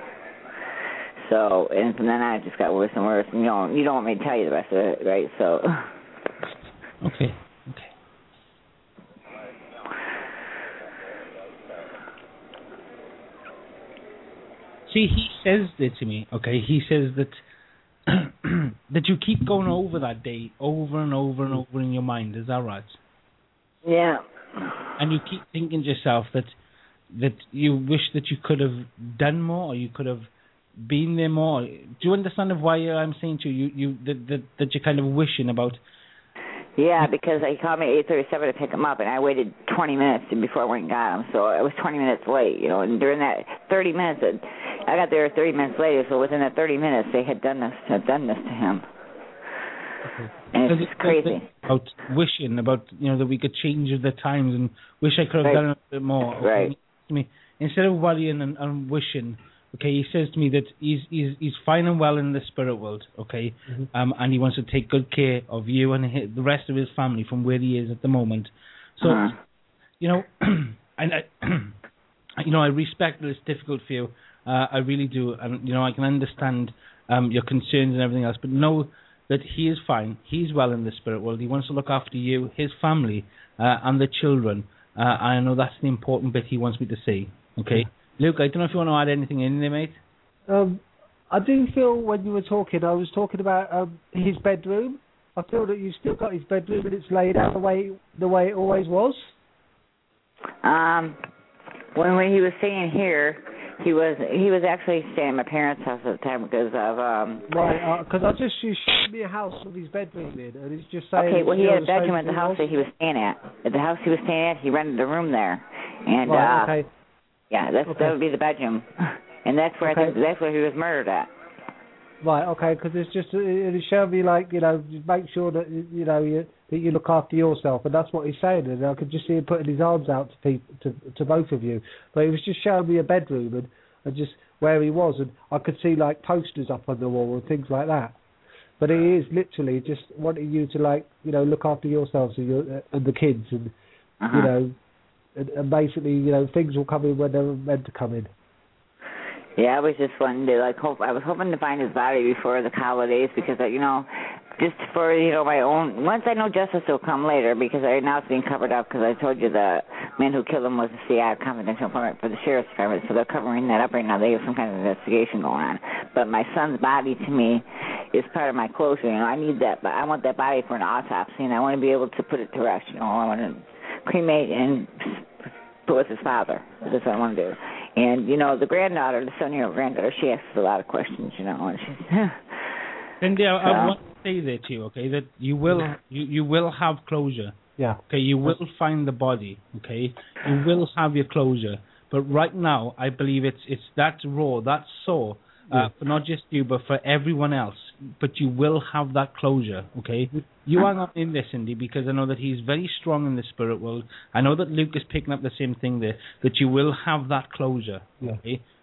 So, and from then on, it just got worse and worse. And you don't want me to tell you the rest of it, right? So. Okay. See, he says it to me. Okay, he says that. That you keep going over that day over and over and over in your mind. Is that right? Yeah. And you keep thinking to yourself that you wish that you could have done more or you could have been there more. Do you understand of why I'm saying to you that you're kind of wishing about? Yeah, because he called me at 8:37 to pick him up, and I waited 20 minutes before I went and got him. So I was 20 minutes late, you know. And during that 30 minutes, I got there 30 minutes later. So within that 30 minutes, they had done this to him. Okay. And it's just crazy. About wishing, about that we could change the times, and wish I could have done it a bit more. Okay? Right. I mean, instead of worrying and wishing. Okay, he says to me that he's fine and well in the spirit world, okay, and he wants to take good care of you and the rest of his family from where he is at the moment. So, I respect that it's difficult for you. I really do, and I can understand your concerns and everything else. But know that he is fine. He's well in the spirit world. He wants to look after you, his family, and the children. I know that's the important bit he wants me to say. Okay. Luke, I don't know if you want to add anything in there, mate. I do feel when you were talking, I was talking about his bedroom. I feel that you've still got his bedroom and it's laid out the way it always was. When he was staying here, he was actually staying at my parents' house at the time because of right. Because I just you showed me a house with his bedroom in, and it's just saying. Okay, well he had a bedroom at the house that he was staying at. At the house he was staying at, he rented a room there, and right, okay. Yeah, that would be the bedroom, and that's where I think that's where he was murdered at. Right, okay, because it's just it showed me make sure that that you look after yourself, and that's what he's saying. And I could just see him putting his arms out to both of you, but he was just showing me a bedroom and just where he was, and I could see posters up on the wall and things like that. But he is literally just wanting you to look after yourselves and the kids, and and basically, things will come in when they're meant to come in. Yeah, I was just wanting to I was hoping to find his body before the holidays because just for my own. Once I know justice will come later because right now it's being covered up because I told you the man who killed him was a CIA confidential informant for the sheriff's department, so they're covering that up right now. They have some kind of investigation going on. But my son's body to me is part of my closure. I need that, but I want that body for an autopsy, and I want to be able to put it to rest. I want to cremate and put with his father. That's what I want to do. And the granddaughter, the 7-year-old granddaughter, she asks a lot of questions. And she's. Cindy, I want to say that to you, okay? That you will have closure. Yeah. Okay, you will find the body. Okay, you will have your closure. But right now, I believe it's that raw, that sore. For not just you, but for everyone else. But you will have that closure, okay? You are not in this, Cindy, because I know that he's very strong in the spirit world. I know that Luke is picking up the same thing there, that you will have that closure, okay?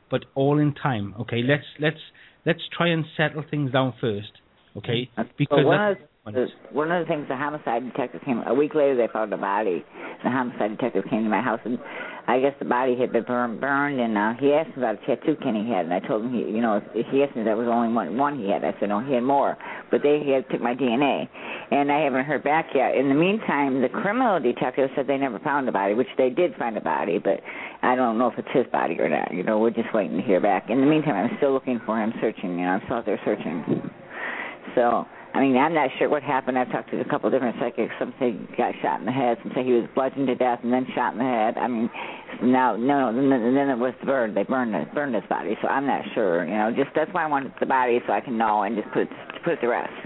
but all in time. Okay, let's try and settle things down first. Okay, because one of the things the homicide detective came a week later. They found a body. The homicide detective came to my house, and I guess the body had been burned. And he asked me about a tattoo Kenny had, and I told him he asked me if that was only one he had. I said no, he had more, but he had took my DNA, and I haven't heard back yet. In the meantime, the criminal detective said they never found the body, which they did find a body, but I don't know if it's his body or not. We're just waiting to hear back. In the meantime, I'm still looking for him, searching. I'm still out there searching. So. I'm not sure what happened. I've talked to a couple of different psychics. Some say he got shot in the head. Some say he was bludgeoned to death and then shot in the head. Then it was burned. They burned his body. So I'm not sure. Just that's why I wanted the body so I can know and just put it to rest.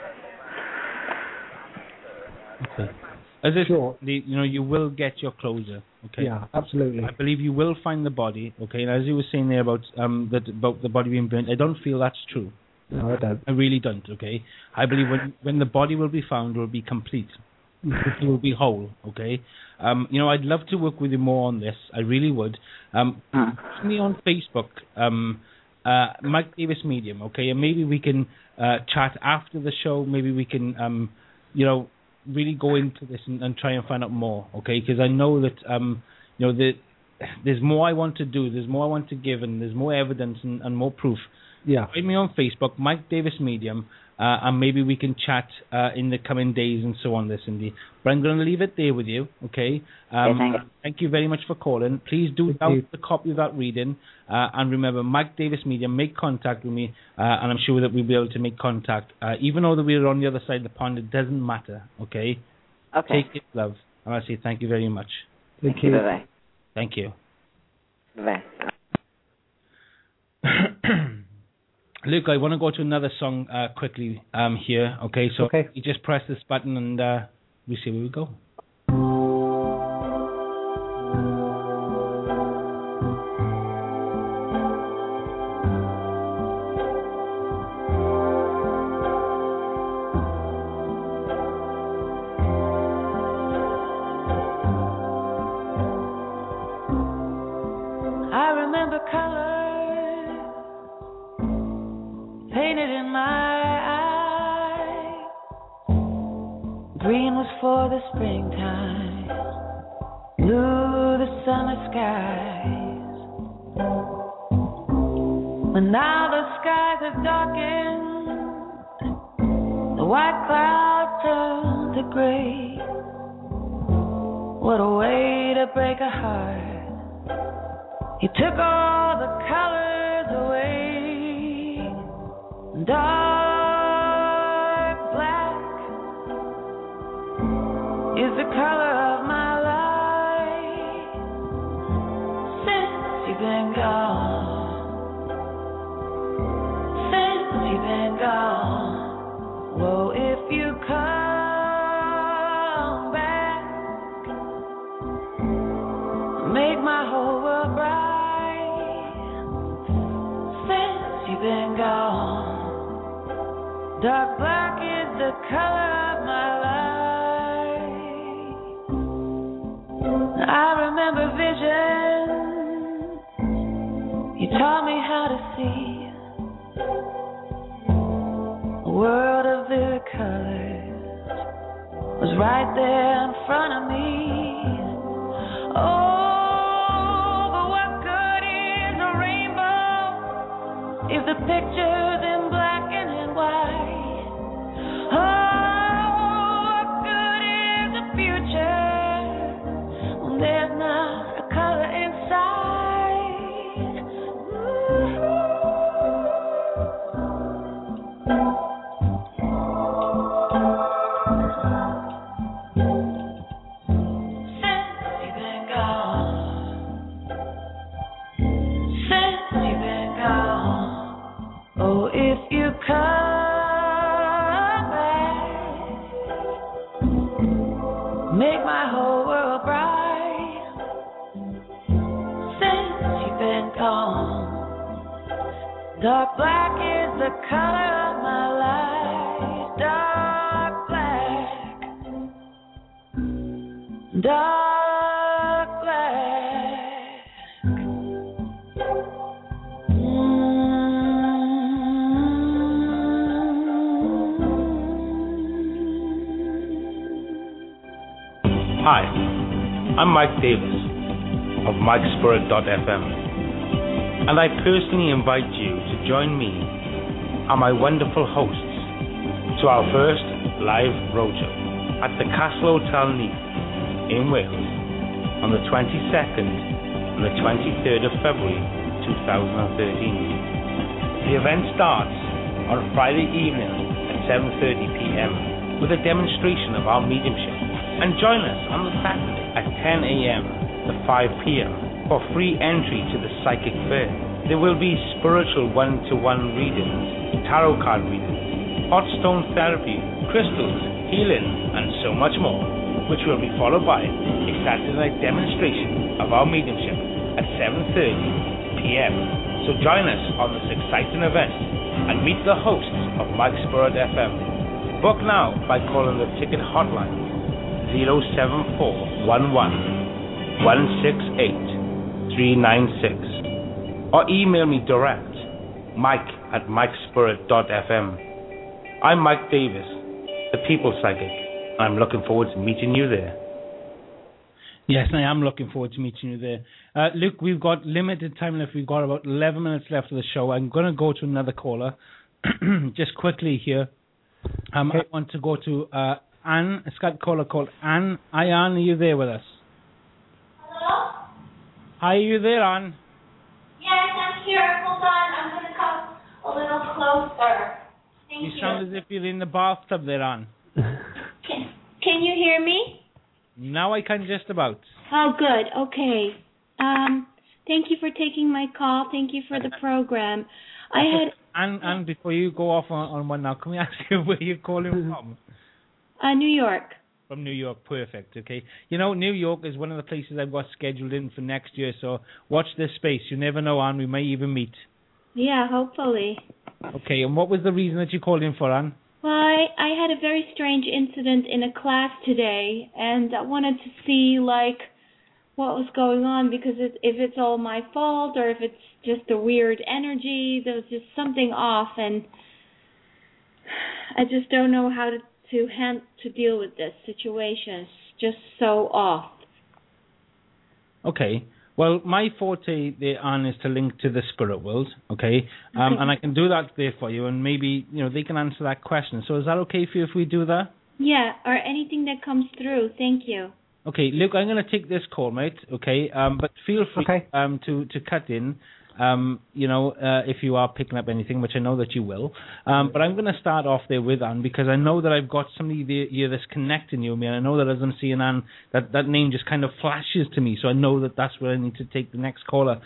Okay. As I said, you will get your closure. Okay. Yeah, absolutely. I believe you will find the body. Okay. And as you were saying there about the body being burnt, I don't feel that's true. No, I don't. I really don't, okay? I believe when the body will be found, it will be complete. It will be whole, okay? I'd love to work with you more on this. I really would. Put me on Facebook, Mike Davis Medium, okay? And maybe we can chat after the show. Maybe we can, really go into this and try and find out more, okay? Because I know that, there's more I want to do. There's more I want to give, and there's more evidence and more proof. Yeah. Find me on Facebook, Mike Davis Medium, and maybe we can chat in the coming days and so on, Cindy. But I'm going to leave it there with you, okay? Thank you very much for calling. Please do download the copy of that reading, and remember, Mike Davis Medium, make contact with me, and I'm sure that we'll be able to make contact. Even though that we're on the other side of the pond, it doesn't matter, okay? Okay. Take it, love. And I say thank you very much. Thank you. Bye-bye. Thank you. Bye. Luke, I want to go to another song quickly here. Okay, so you just press this button and we see where we go. I remember color painted in my eye. Green was for the springtime, blue the summer skies. But now the skies have darkened, the white clouds turn to gray. What a way to break a heart. He took all the colors away. Dark black is the color of my life. Since you've been gone, since you've been gone. Whoa, if you come back, make my whole world bright. Since you've been gone, dark black is the color of my life. I remember vision. You taught me how to see a world of vivid colors was right there in front of me. Oh, but what good is a rainbow if the picture's in black and white? Oh, what good is a future when there's not a color inside? Ooh. Oh, if you come back, make my whole world bright. Since you've been gone, dark black is the color of my life. Dark black, dark black. Hi, I'm Mike Davis of MikeSpirit.fm, and I personally invite you to join me and my wonderful hosts to our first live roadshow at the Castle Hotel Neath in Wales on the 22nd and the 23rd of February 2013. The event starts on Friday evening at 7:30 p.m. with a demonstration of our mediumship, and join us on the Saturday at 10 a.m. to 5 p.m. for free entry to the Psychic Fair. There will be spiritual one-to-one readings, tarot card readings, hot stone therapy, crystals, healing, and so much more, which will be followed by a Saturday night demonstration of our mediumship at 7:30 p.m. So join us on this exciting event and meet the hosts of Mike Spirit FM. Book now by calling the ticket hotline 07411-168-396 or email me direct, mike@mikespirit.fm. I'm Mike Davis, the People's Psychic. I'm looking forward to meeting you there. Yes, I am looking forward to meeting you there. Luke, we've got limited time left. We've got about 11 minutes left of the show. I'm going to go to another caller just quickly here. I want to go to Anne. It's got a caller called Anne. Hi, Anne. Are you there with us? Hello? Hi, are you there, Anne? Yes, I'm here. Hold on. I'm going to come a little closer. Thank you. You sound as if you're in the bathtub there, Anne. Can you hear me? Now I can just about. Oh, good. Okay. Thank you for taking my call. Thank you for the program. And before you go off on one now, can we ask you where you're calling from? New York. From New York, perfect. Okay. You know, New York is one of the places I've got scheduled in for next year, so watch this space. You never know, Anne. We may even meet. Yeah, hopefully. Okay, and what was the reason that you called in for, Anne? Well, I had a very strange incident in a class today, and I wanted to see, what was going on, because if it's all my fault or if it's just a weird energy. There was just something off, and I just don't know how to deal with this situation. It's just so off. Okay. Well, my forte there, Anne, is to link to the spirit world, okay? And I can do that there for you, and maybe, they can answer that question. So is that okay for you if we do that? Yeah, or anything that comes through. Thank you. Okay, Luke, I'm going to take this call, mate, okay? But feel free to cut in, if you are picking up anything, which I know that you will. But I'm going to start off there with Anne, because I know that I've got somebody here that's connecting you with me, and I know that as I'm seeing Anne, that name just kind of flashes to me, so I know that that's where I need to take the next caller.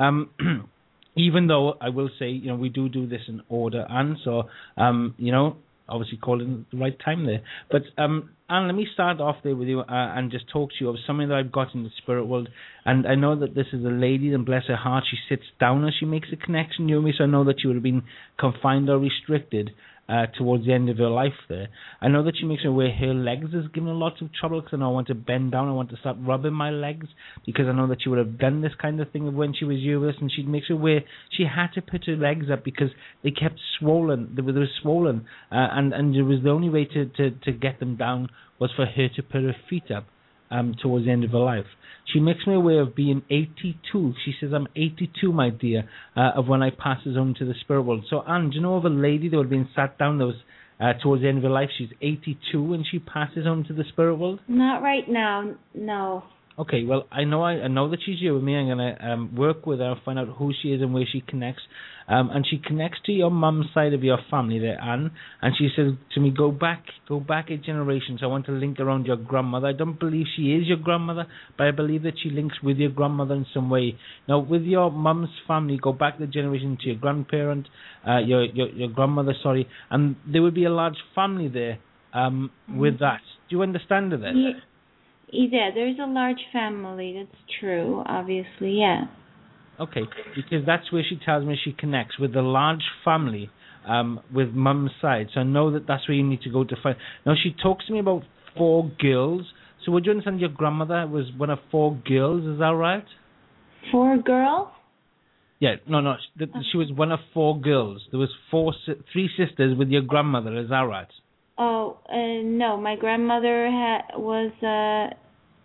Even though I will say, we do this in order, Anne, so, obviously calling the right time there. But, Anne, let me start off there with you and just talk to you of something that I've got in the spirit world. And I know that this is a lady, and bless her heart, she sits down as she makes a connection with me, so I know that you would have been confined or restricted towards the end of her life there. I know that she makes her where her legs is giving her lots of trouble, because I know I want to bend down, I want to start rubbing my legs, because I know that she would have done this kind of thing when she was with us, and she'd make her where she had to put her legs up because they kept swollen, they were swollen, and it was the only way to get them down was for her to put her feet up towards the end of her life. She makes me aware of being 82. She says, I'm 82, my dear, of when I passes on to the spirit world. So, Anne, do you know of a lady that was being sat down that was towards the end of her life? She's 82 when she passes on to the spirit world? Not right now, no. Okay, well, I know that she's here with me. I'm going to work with her, find out who she is and where she connects. And she connects to your mum's side of your family there, Anne. And she says to me, go back a generation. So I want to link around your grandmother. I don't believe she is your grandmother, but I believe that she links with your grandmother in some way. Now, with your mum's family, go back the generation to your grandparent, your grandmother, sorry. And there would be a large family there with that. Do you understand that? Yeah, there's a large family. That's true, obviously, yeah. Okay, because that's where she tells me she connects with the large family with mum's side. So I know that that's where you need to go to find. Now, she talks to me about 4 girls. So would you understand your grandmother was one of 4 girls? Is that right? 4 girls? Yeah, no. She was one of 4 girls. There was 3 sisters with your grandmother. Is that right? Oh, no. My grandmother was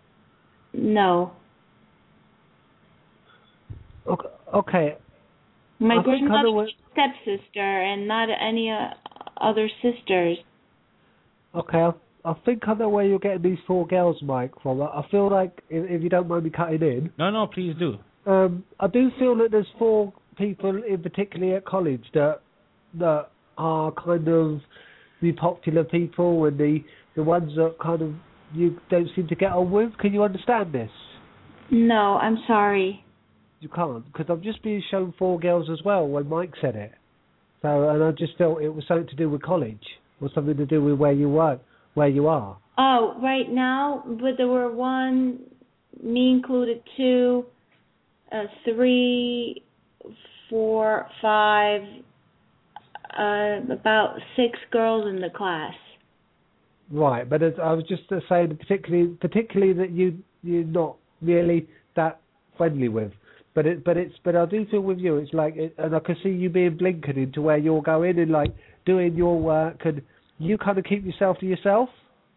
No. Okay. My grandmother was stepsister and not any other sisters. Okay, I think I know where you're getting these 4 girls, Mike, from. I feel like, if you don't mind me cutting in... No, please do. I do feel that there's 4 people, in particularly at college, that are kind of the popular people and the ones that kind of you don't seem to get on with. Can you understand this? No, I'm sorry. You can't, because I'm just being shown 4 girls as well when Mike said it. So, and I just felt it was something to do with college, or something to do with where you are. Oh, right now, but there were 1, me included, 2, 3, 4, 5, about 6 girls in the class. Right, but I was just saying, particularly that you're not really that friendly with. But I do feel with you, it's like, and I can see you being blinkered into where you're going and like doing your work, and you kind of keep yourself to yourself.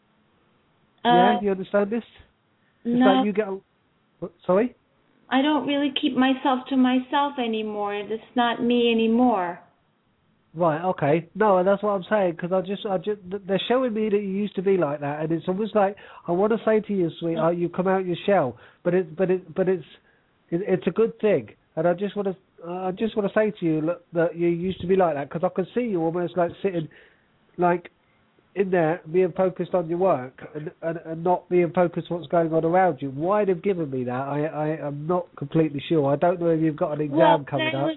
Yeah, you understand this? It's no. Like you get. Sorry? I don't really keep myself to myself anymore. That's not me anymore. Right. Okay. No, and that's what I'm saying, because I just they're showing me that you used to be like that, and it's almost like I want to say to you, sweetheart, you come out your shell, but it's a good thing, and I just want to say to you that you used to be like that, because I can see you almost like sitting like in there being focused on your work and not being focused on what's going on around you. Why they've given me that, I am not completely sure. I don't know if you've got an exam coming up.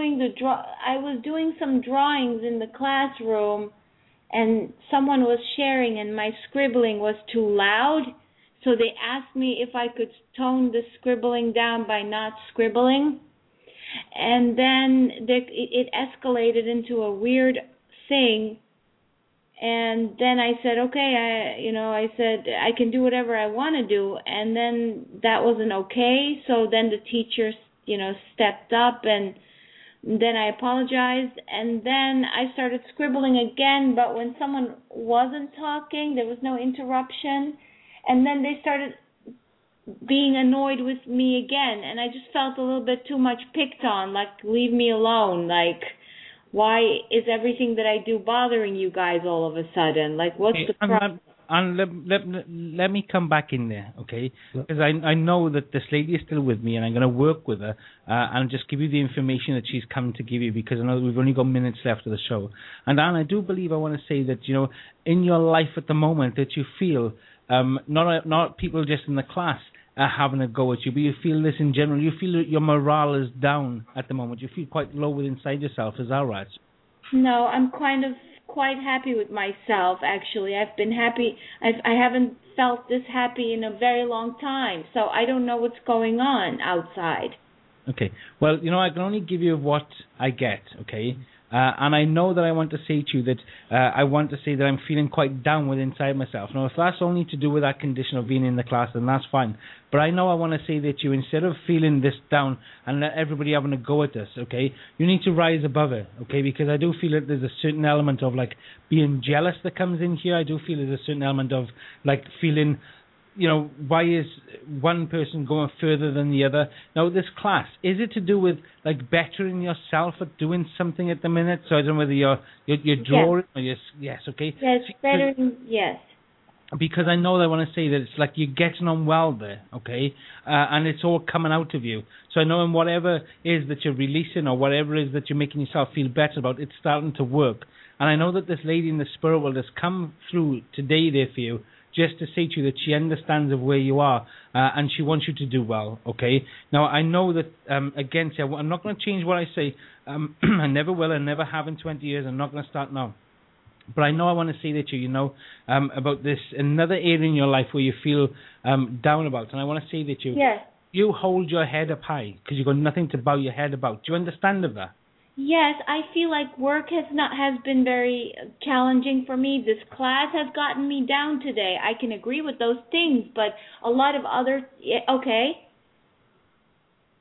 I was doing some drawings in the classroom, and someone was sharing, and my scribbling was too loud. So they asked me if I could tone the scribbling down by not scribbling. And then it escalated into a weird thing. And then I said, okay, I said, I can do whatever I want to do. And then that wasn't okay. So then the teacher, stepped up, and then I apologized. And then I started scribbling again. But when someone wasn't talking, there was no interruption. And then they started being annoyed with me again. And I just felt a little bit too much picked on, like, leave me alone. Like, why is everything that I do bothering you guys all of a sudden? Like, what's the problem? And let me come back in there, okay? Because I know that this lady is still with me, and I'm going to work with her and just give you the information that she's come to give you, because I know that we've only got minutes left of the show. And Anne, I do believe I want to say that, in your life at the moment, that you feel not people just in the class having a go at you, but you feel this in general. You feel that your morale is down at the moment. You feel quite low inside yourself. Is that right? No, I'm kind of quite happy with myself, actually. I've been happy. I haven't felt this happy in a very long time, so I don't know what's going on outside. Okay. Well, I can only give you what I get, okay? And I know that I want to say to you that I want to say that I'm feeling quite down with inside myself. Now, if that's only to do with that condition of being in the class, then that's fine. But I know I want to say that you, instead of feeling this down and let everybody having a go at us, okay, you need to rise above it, okay, because I do feel that there's a certain element of, like, being jealous that comes in here. I do feel there's a certain element of, like, feeling, why is one person going further than the other? Now, this class, is it to do with, like, bettering yourself at doing something at the minute? So I don't know whether you're drawing or yes, okay. Yes, bettering, yes. Because I know that I want to say that it's like you're getting on well there, okay? And it's all coming out of you. So I know in whatever is that you're releasing or whatever is that you're making yourself feel better about, it's starting to work. And I know that this lady in the spirit world has come through today there for you, just to say to you that she understands of where you are and she wants you to do well, okay? Now, I know that, again, I'm not going to change what I say. I never will. I never have in 20 years. I'm not going to start now. But I know I want to say that to you, about this, another area in your life where you feel down about. And I want to say that you hold your head up high because you've got nothing to bow your head about. Do you understand of that? Yes, I feel like work has been very challenging for me. This class has gotten me down today. I can agree with those things, but a lot of other, okay.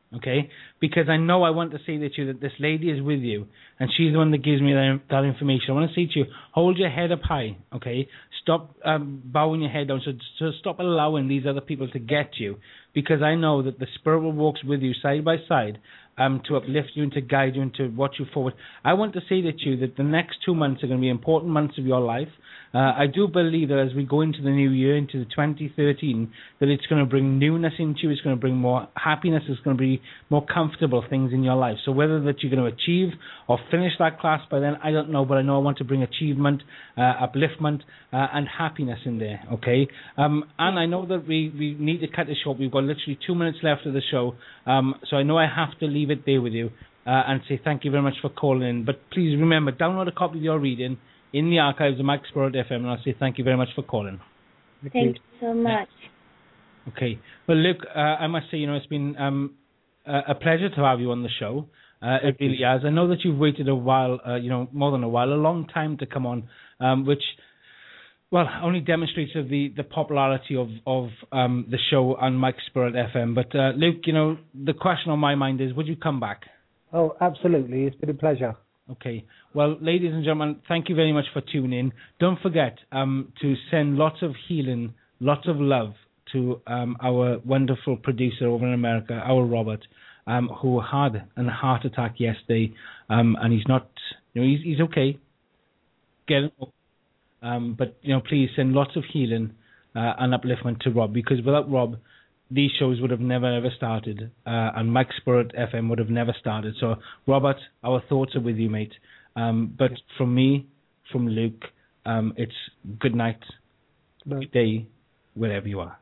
okay? Because I know I want to say to you that this lady is with you, and she's the one that gives me that information. I want to say to you, hold your head up high, okay? Stop bowing your head down, so stop allowing these other people to get you, because I know that the Spirit will walk with you side by side to uplift you and to guide you and to watch you forward. I want to say to you that the next 2 months are going to be important months of your life. I do believe that as we go into the new year, into the 2013, that it's going to bring newness into you, it's going to bring more happiness, it's going to be more comfortable things in your life. So whether that you're going to achieve or finish that class by then, I don't know, but I know I want to bring achievement, upliftment, and happiness in there, okay? And I know that we need to cut it short. We've got literally 2 minutes left of the show, so I know I have to leave it there with you and say thank you very much for calling in. But please remember, download a copy of your reading in the archives of Mike Spirit FM, and I'll say thank you very much for calling. Thank you so much. Okay. Well, Luke, I must say, it's been a pleasure to have you on the show. It really has. I know that you've waited a while, more than a while, a long time to come on, which, well, only demonstrates the popularity of the show on Mike Spirit FM. But, Luke, the question on my mind is, would you come back? Oh, absolutely. It's been a pleasure. Okay. Well, ladies and gentlemen, thank you very much for tuning in. Don't forget to send lots of healing, lots of love to our wonderful producer over in America, our Robert, who had a heart attack yesterday, and he's not, he's okay. Get him up. But, please send lots of healing and upliftment to Rob, because without Rob, these shows would have never, ever started, and Mike Spirit FM would have never started. So, Robert, our thoughts are with you, mate. But from me, from Luke, it's good night, good day, wherever you are.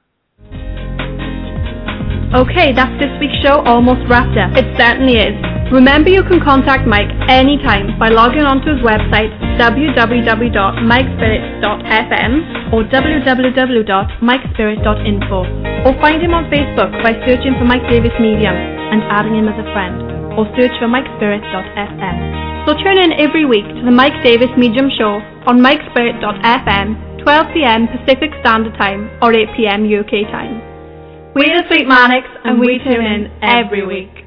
Okay, that's this week's show almost wrapped up. It certainly is. Remember, you can contact Mike anytime by logging onto his website www.mikespirit.fm or www.mikespirit.info, or find him on Facebook by searching for Mike Davis Medium and adding him as a friend, or search for mikespirit.fm. So tune in every week to the Mike Davis Medium Show on mikespirit.fm, 12 p.m. Pacific Standard Time or 8 p.m. UK time. We're the Sweet Manics, and we tune in every week.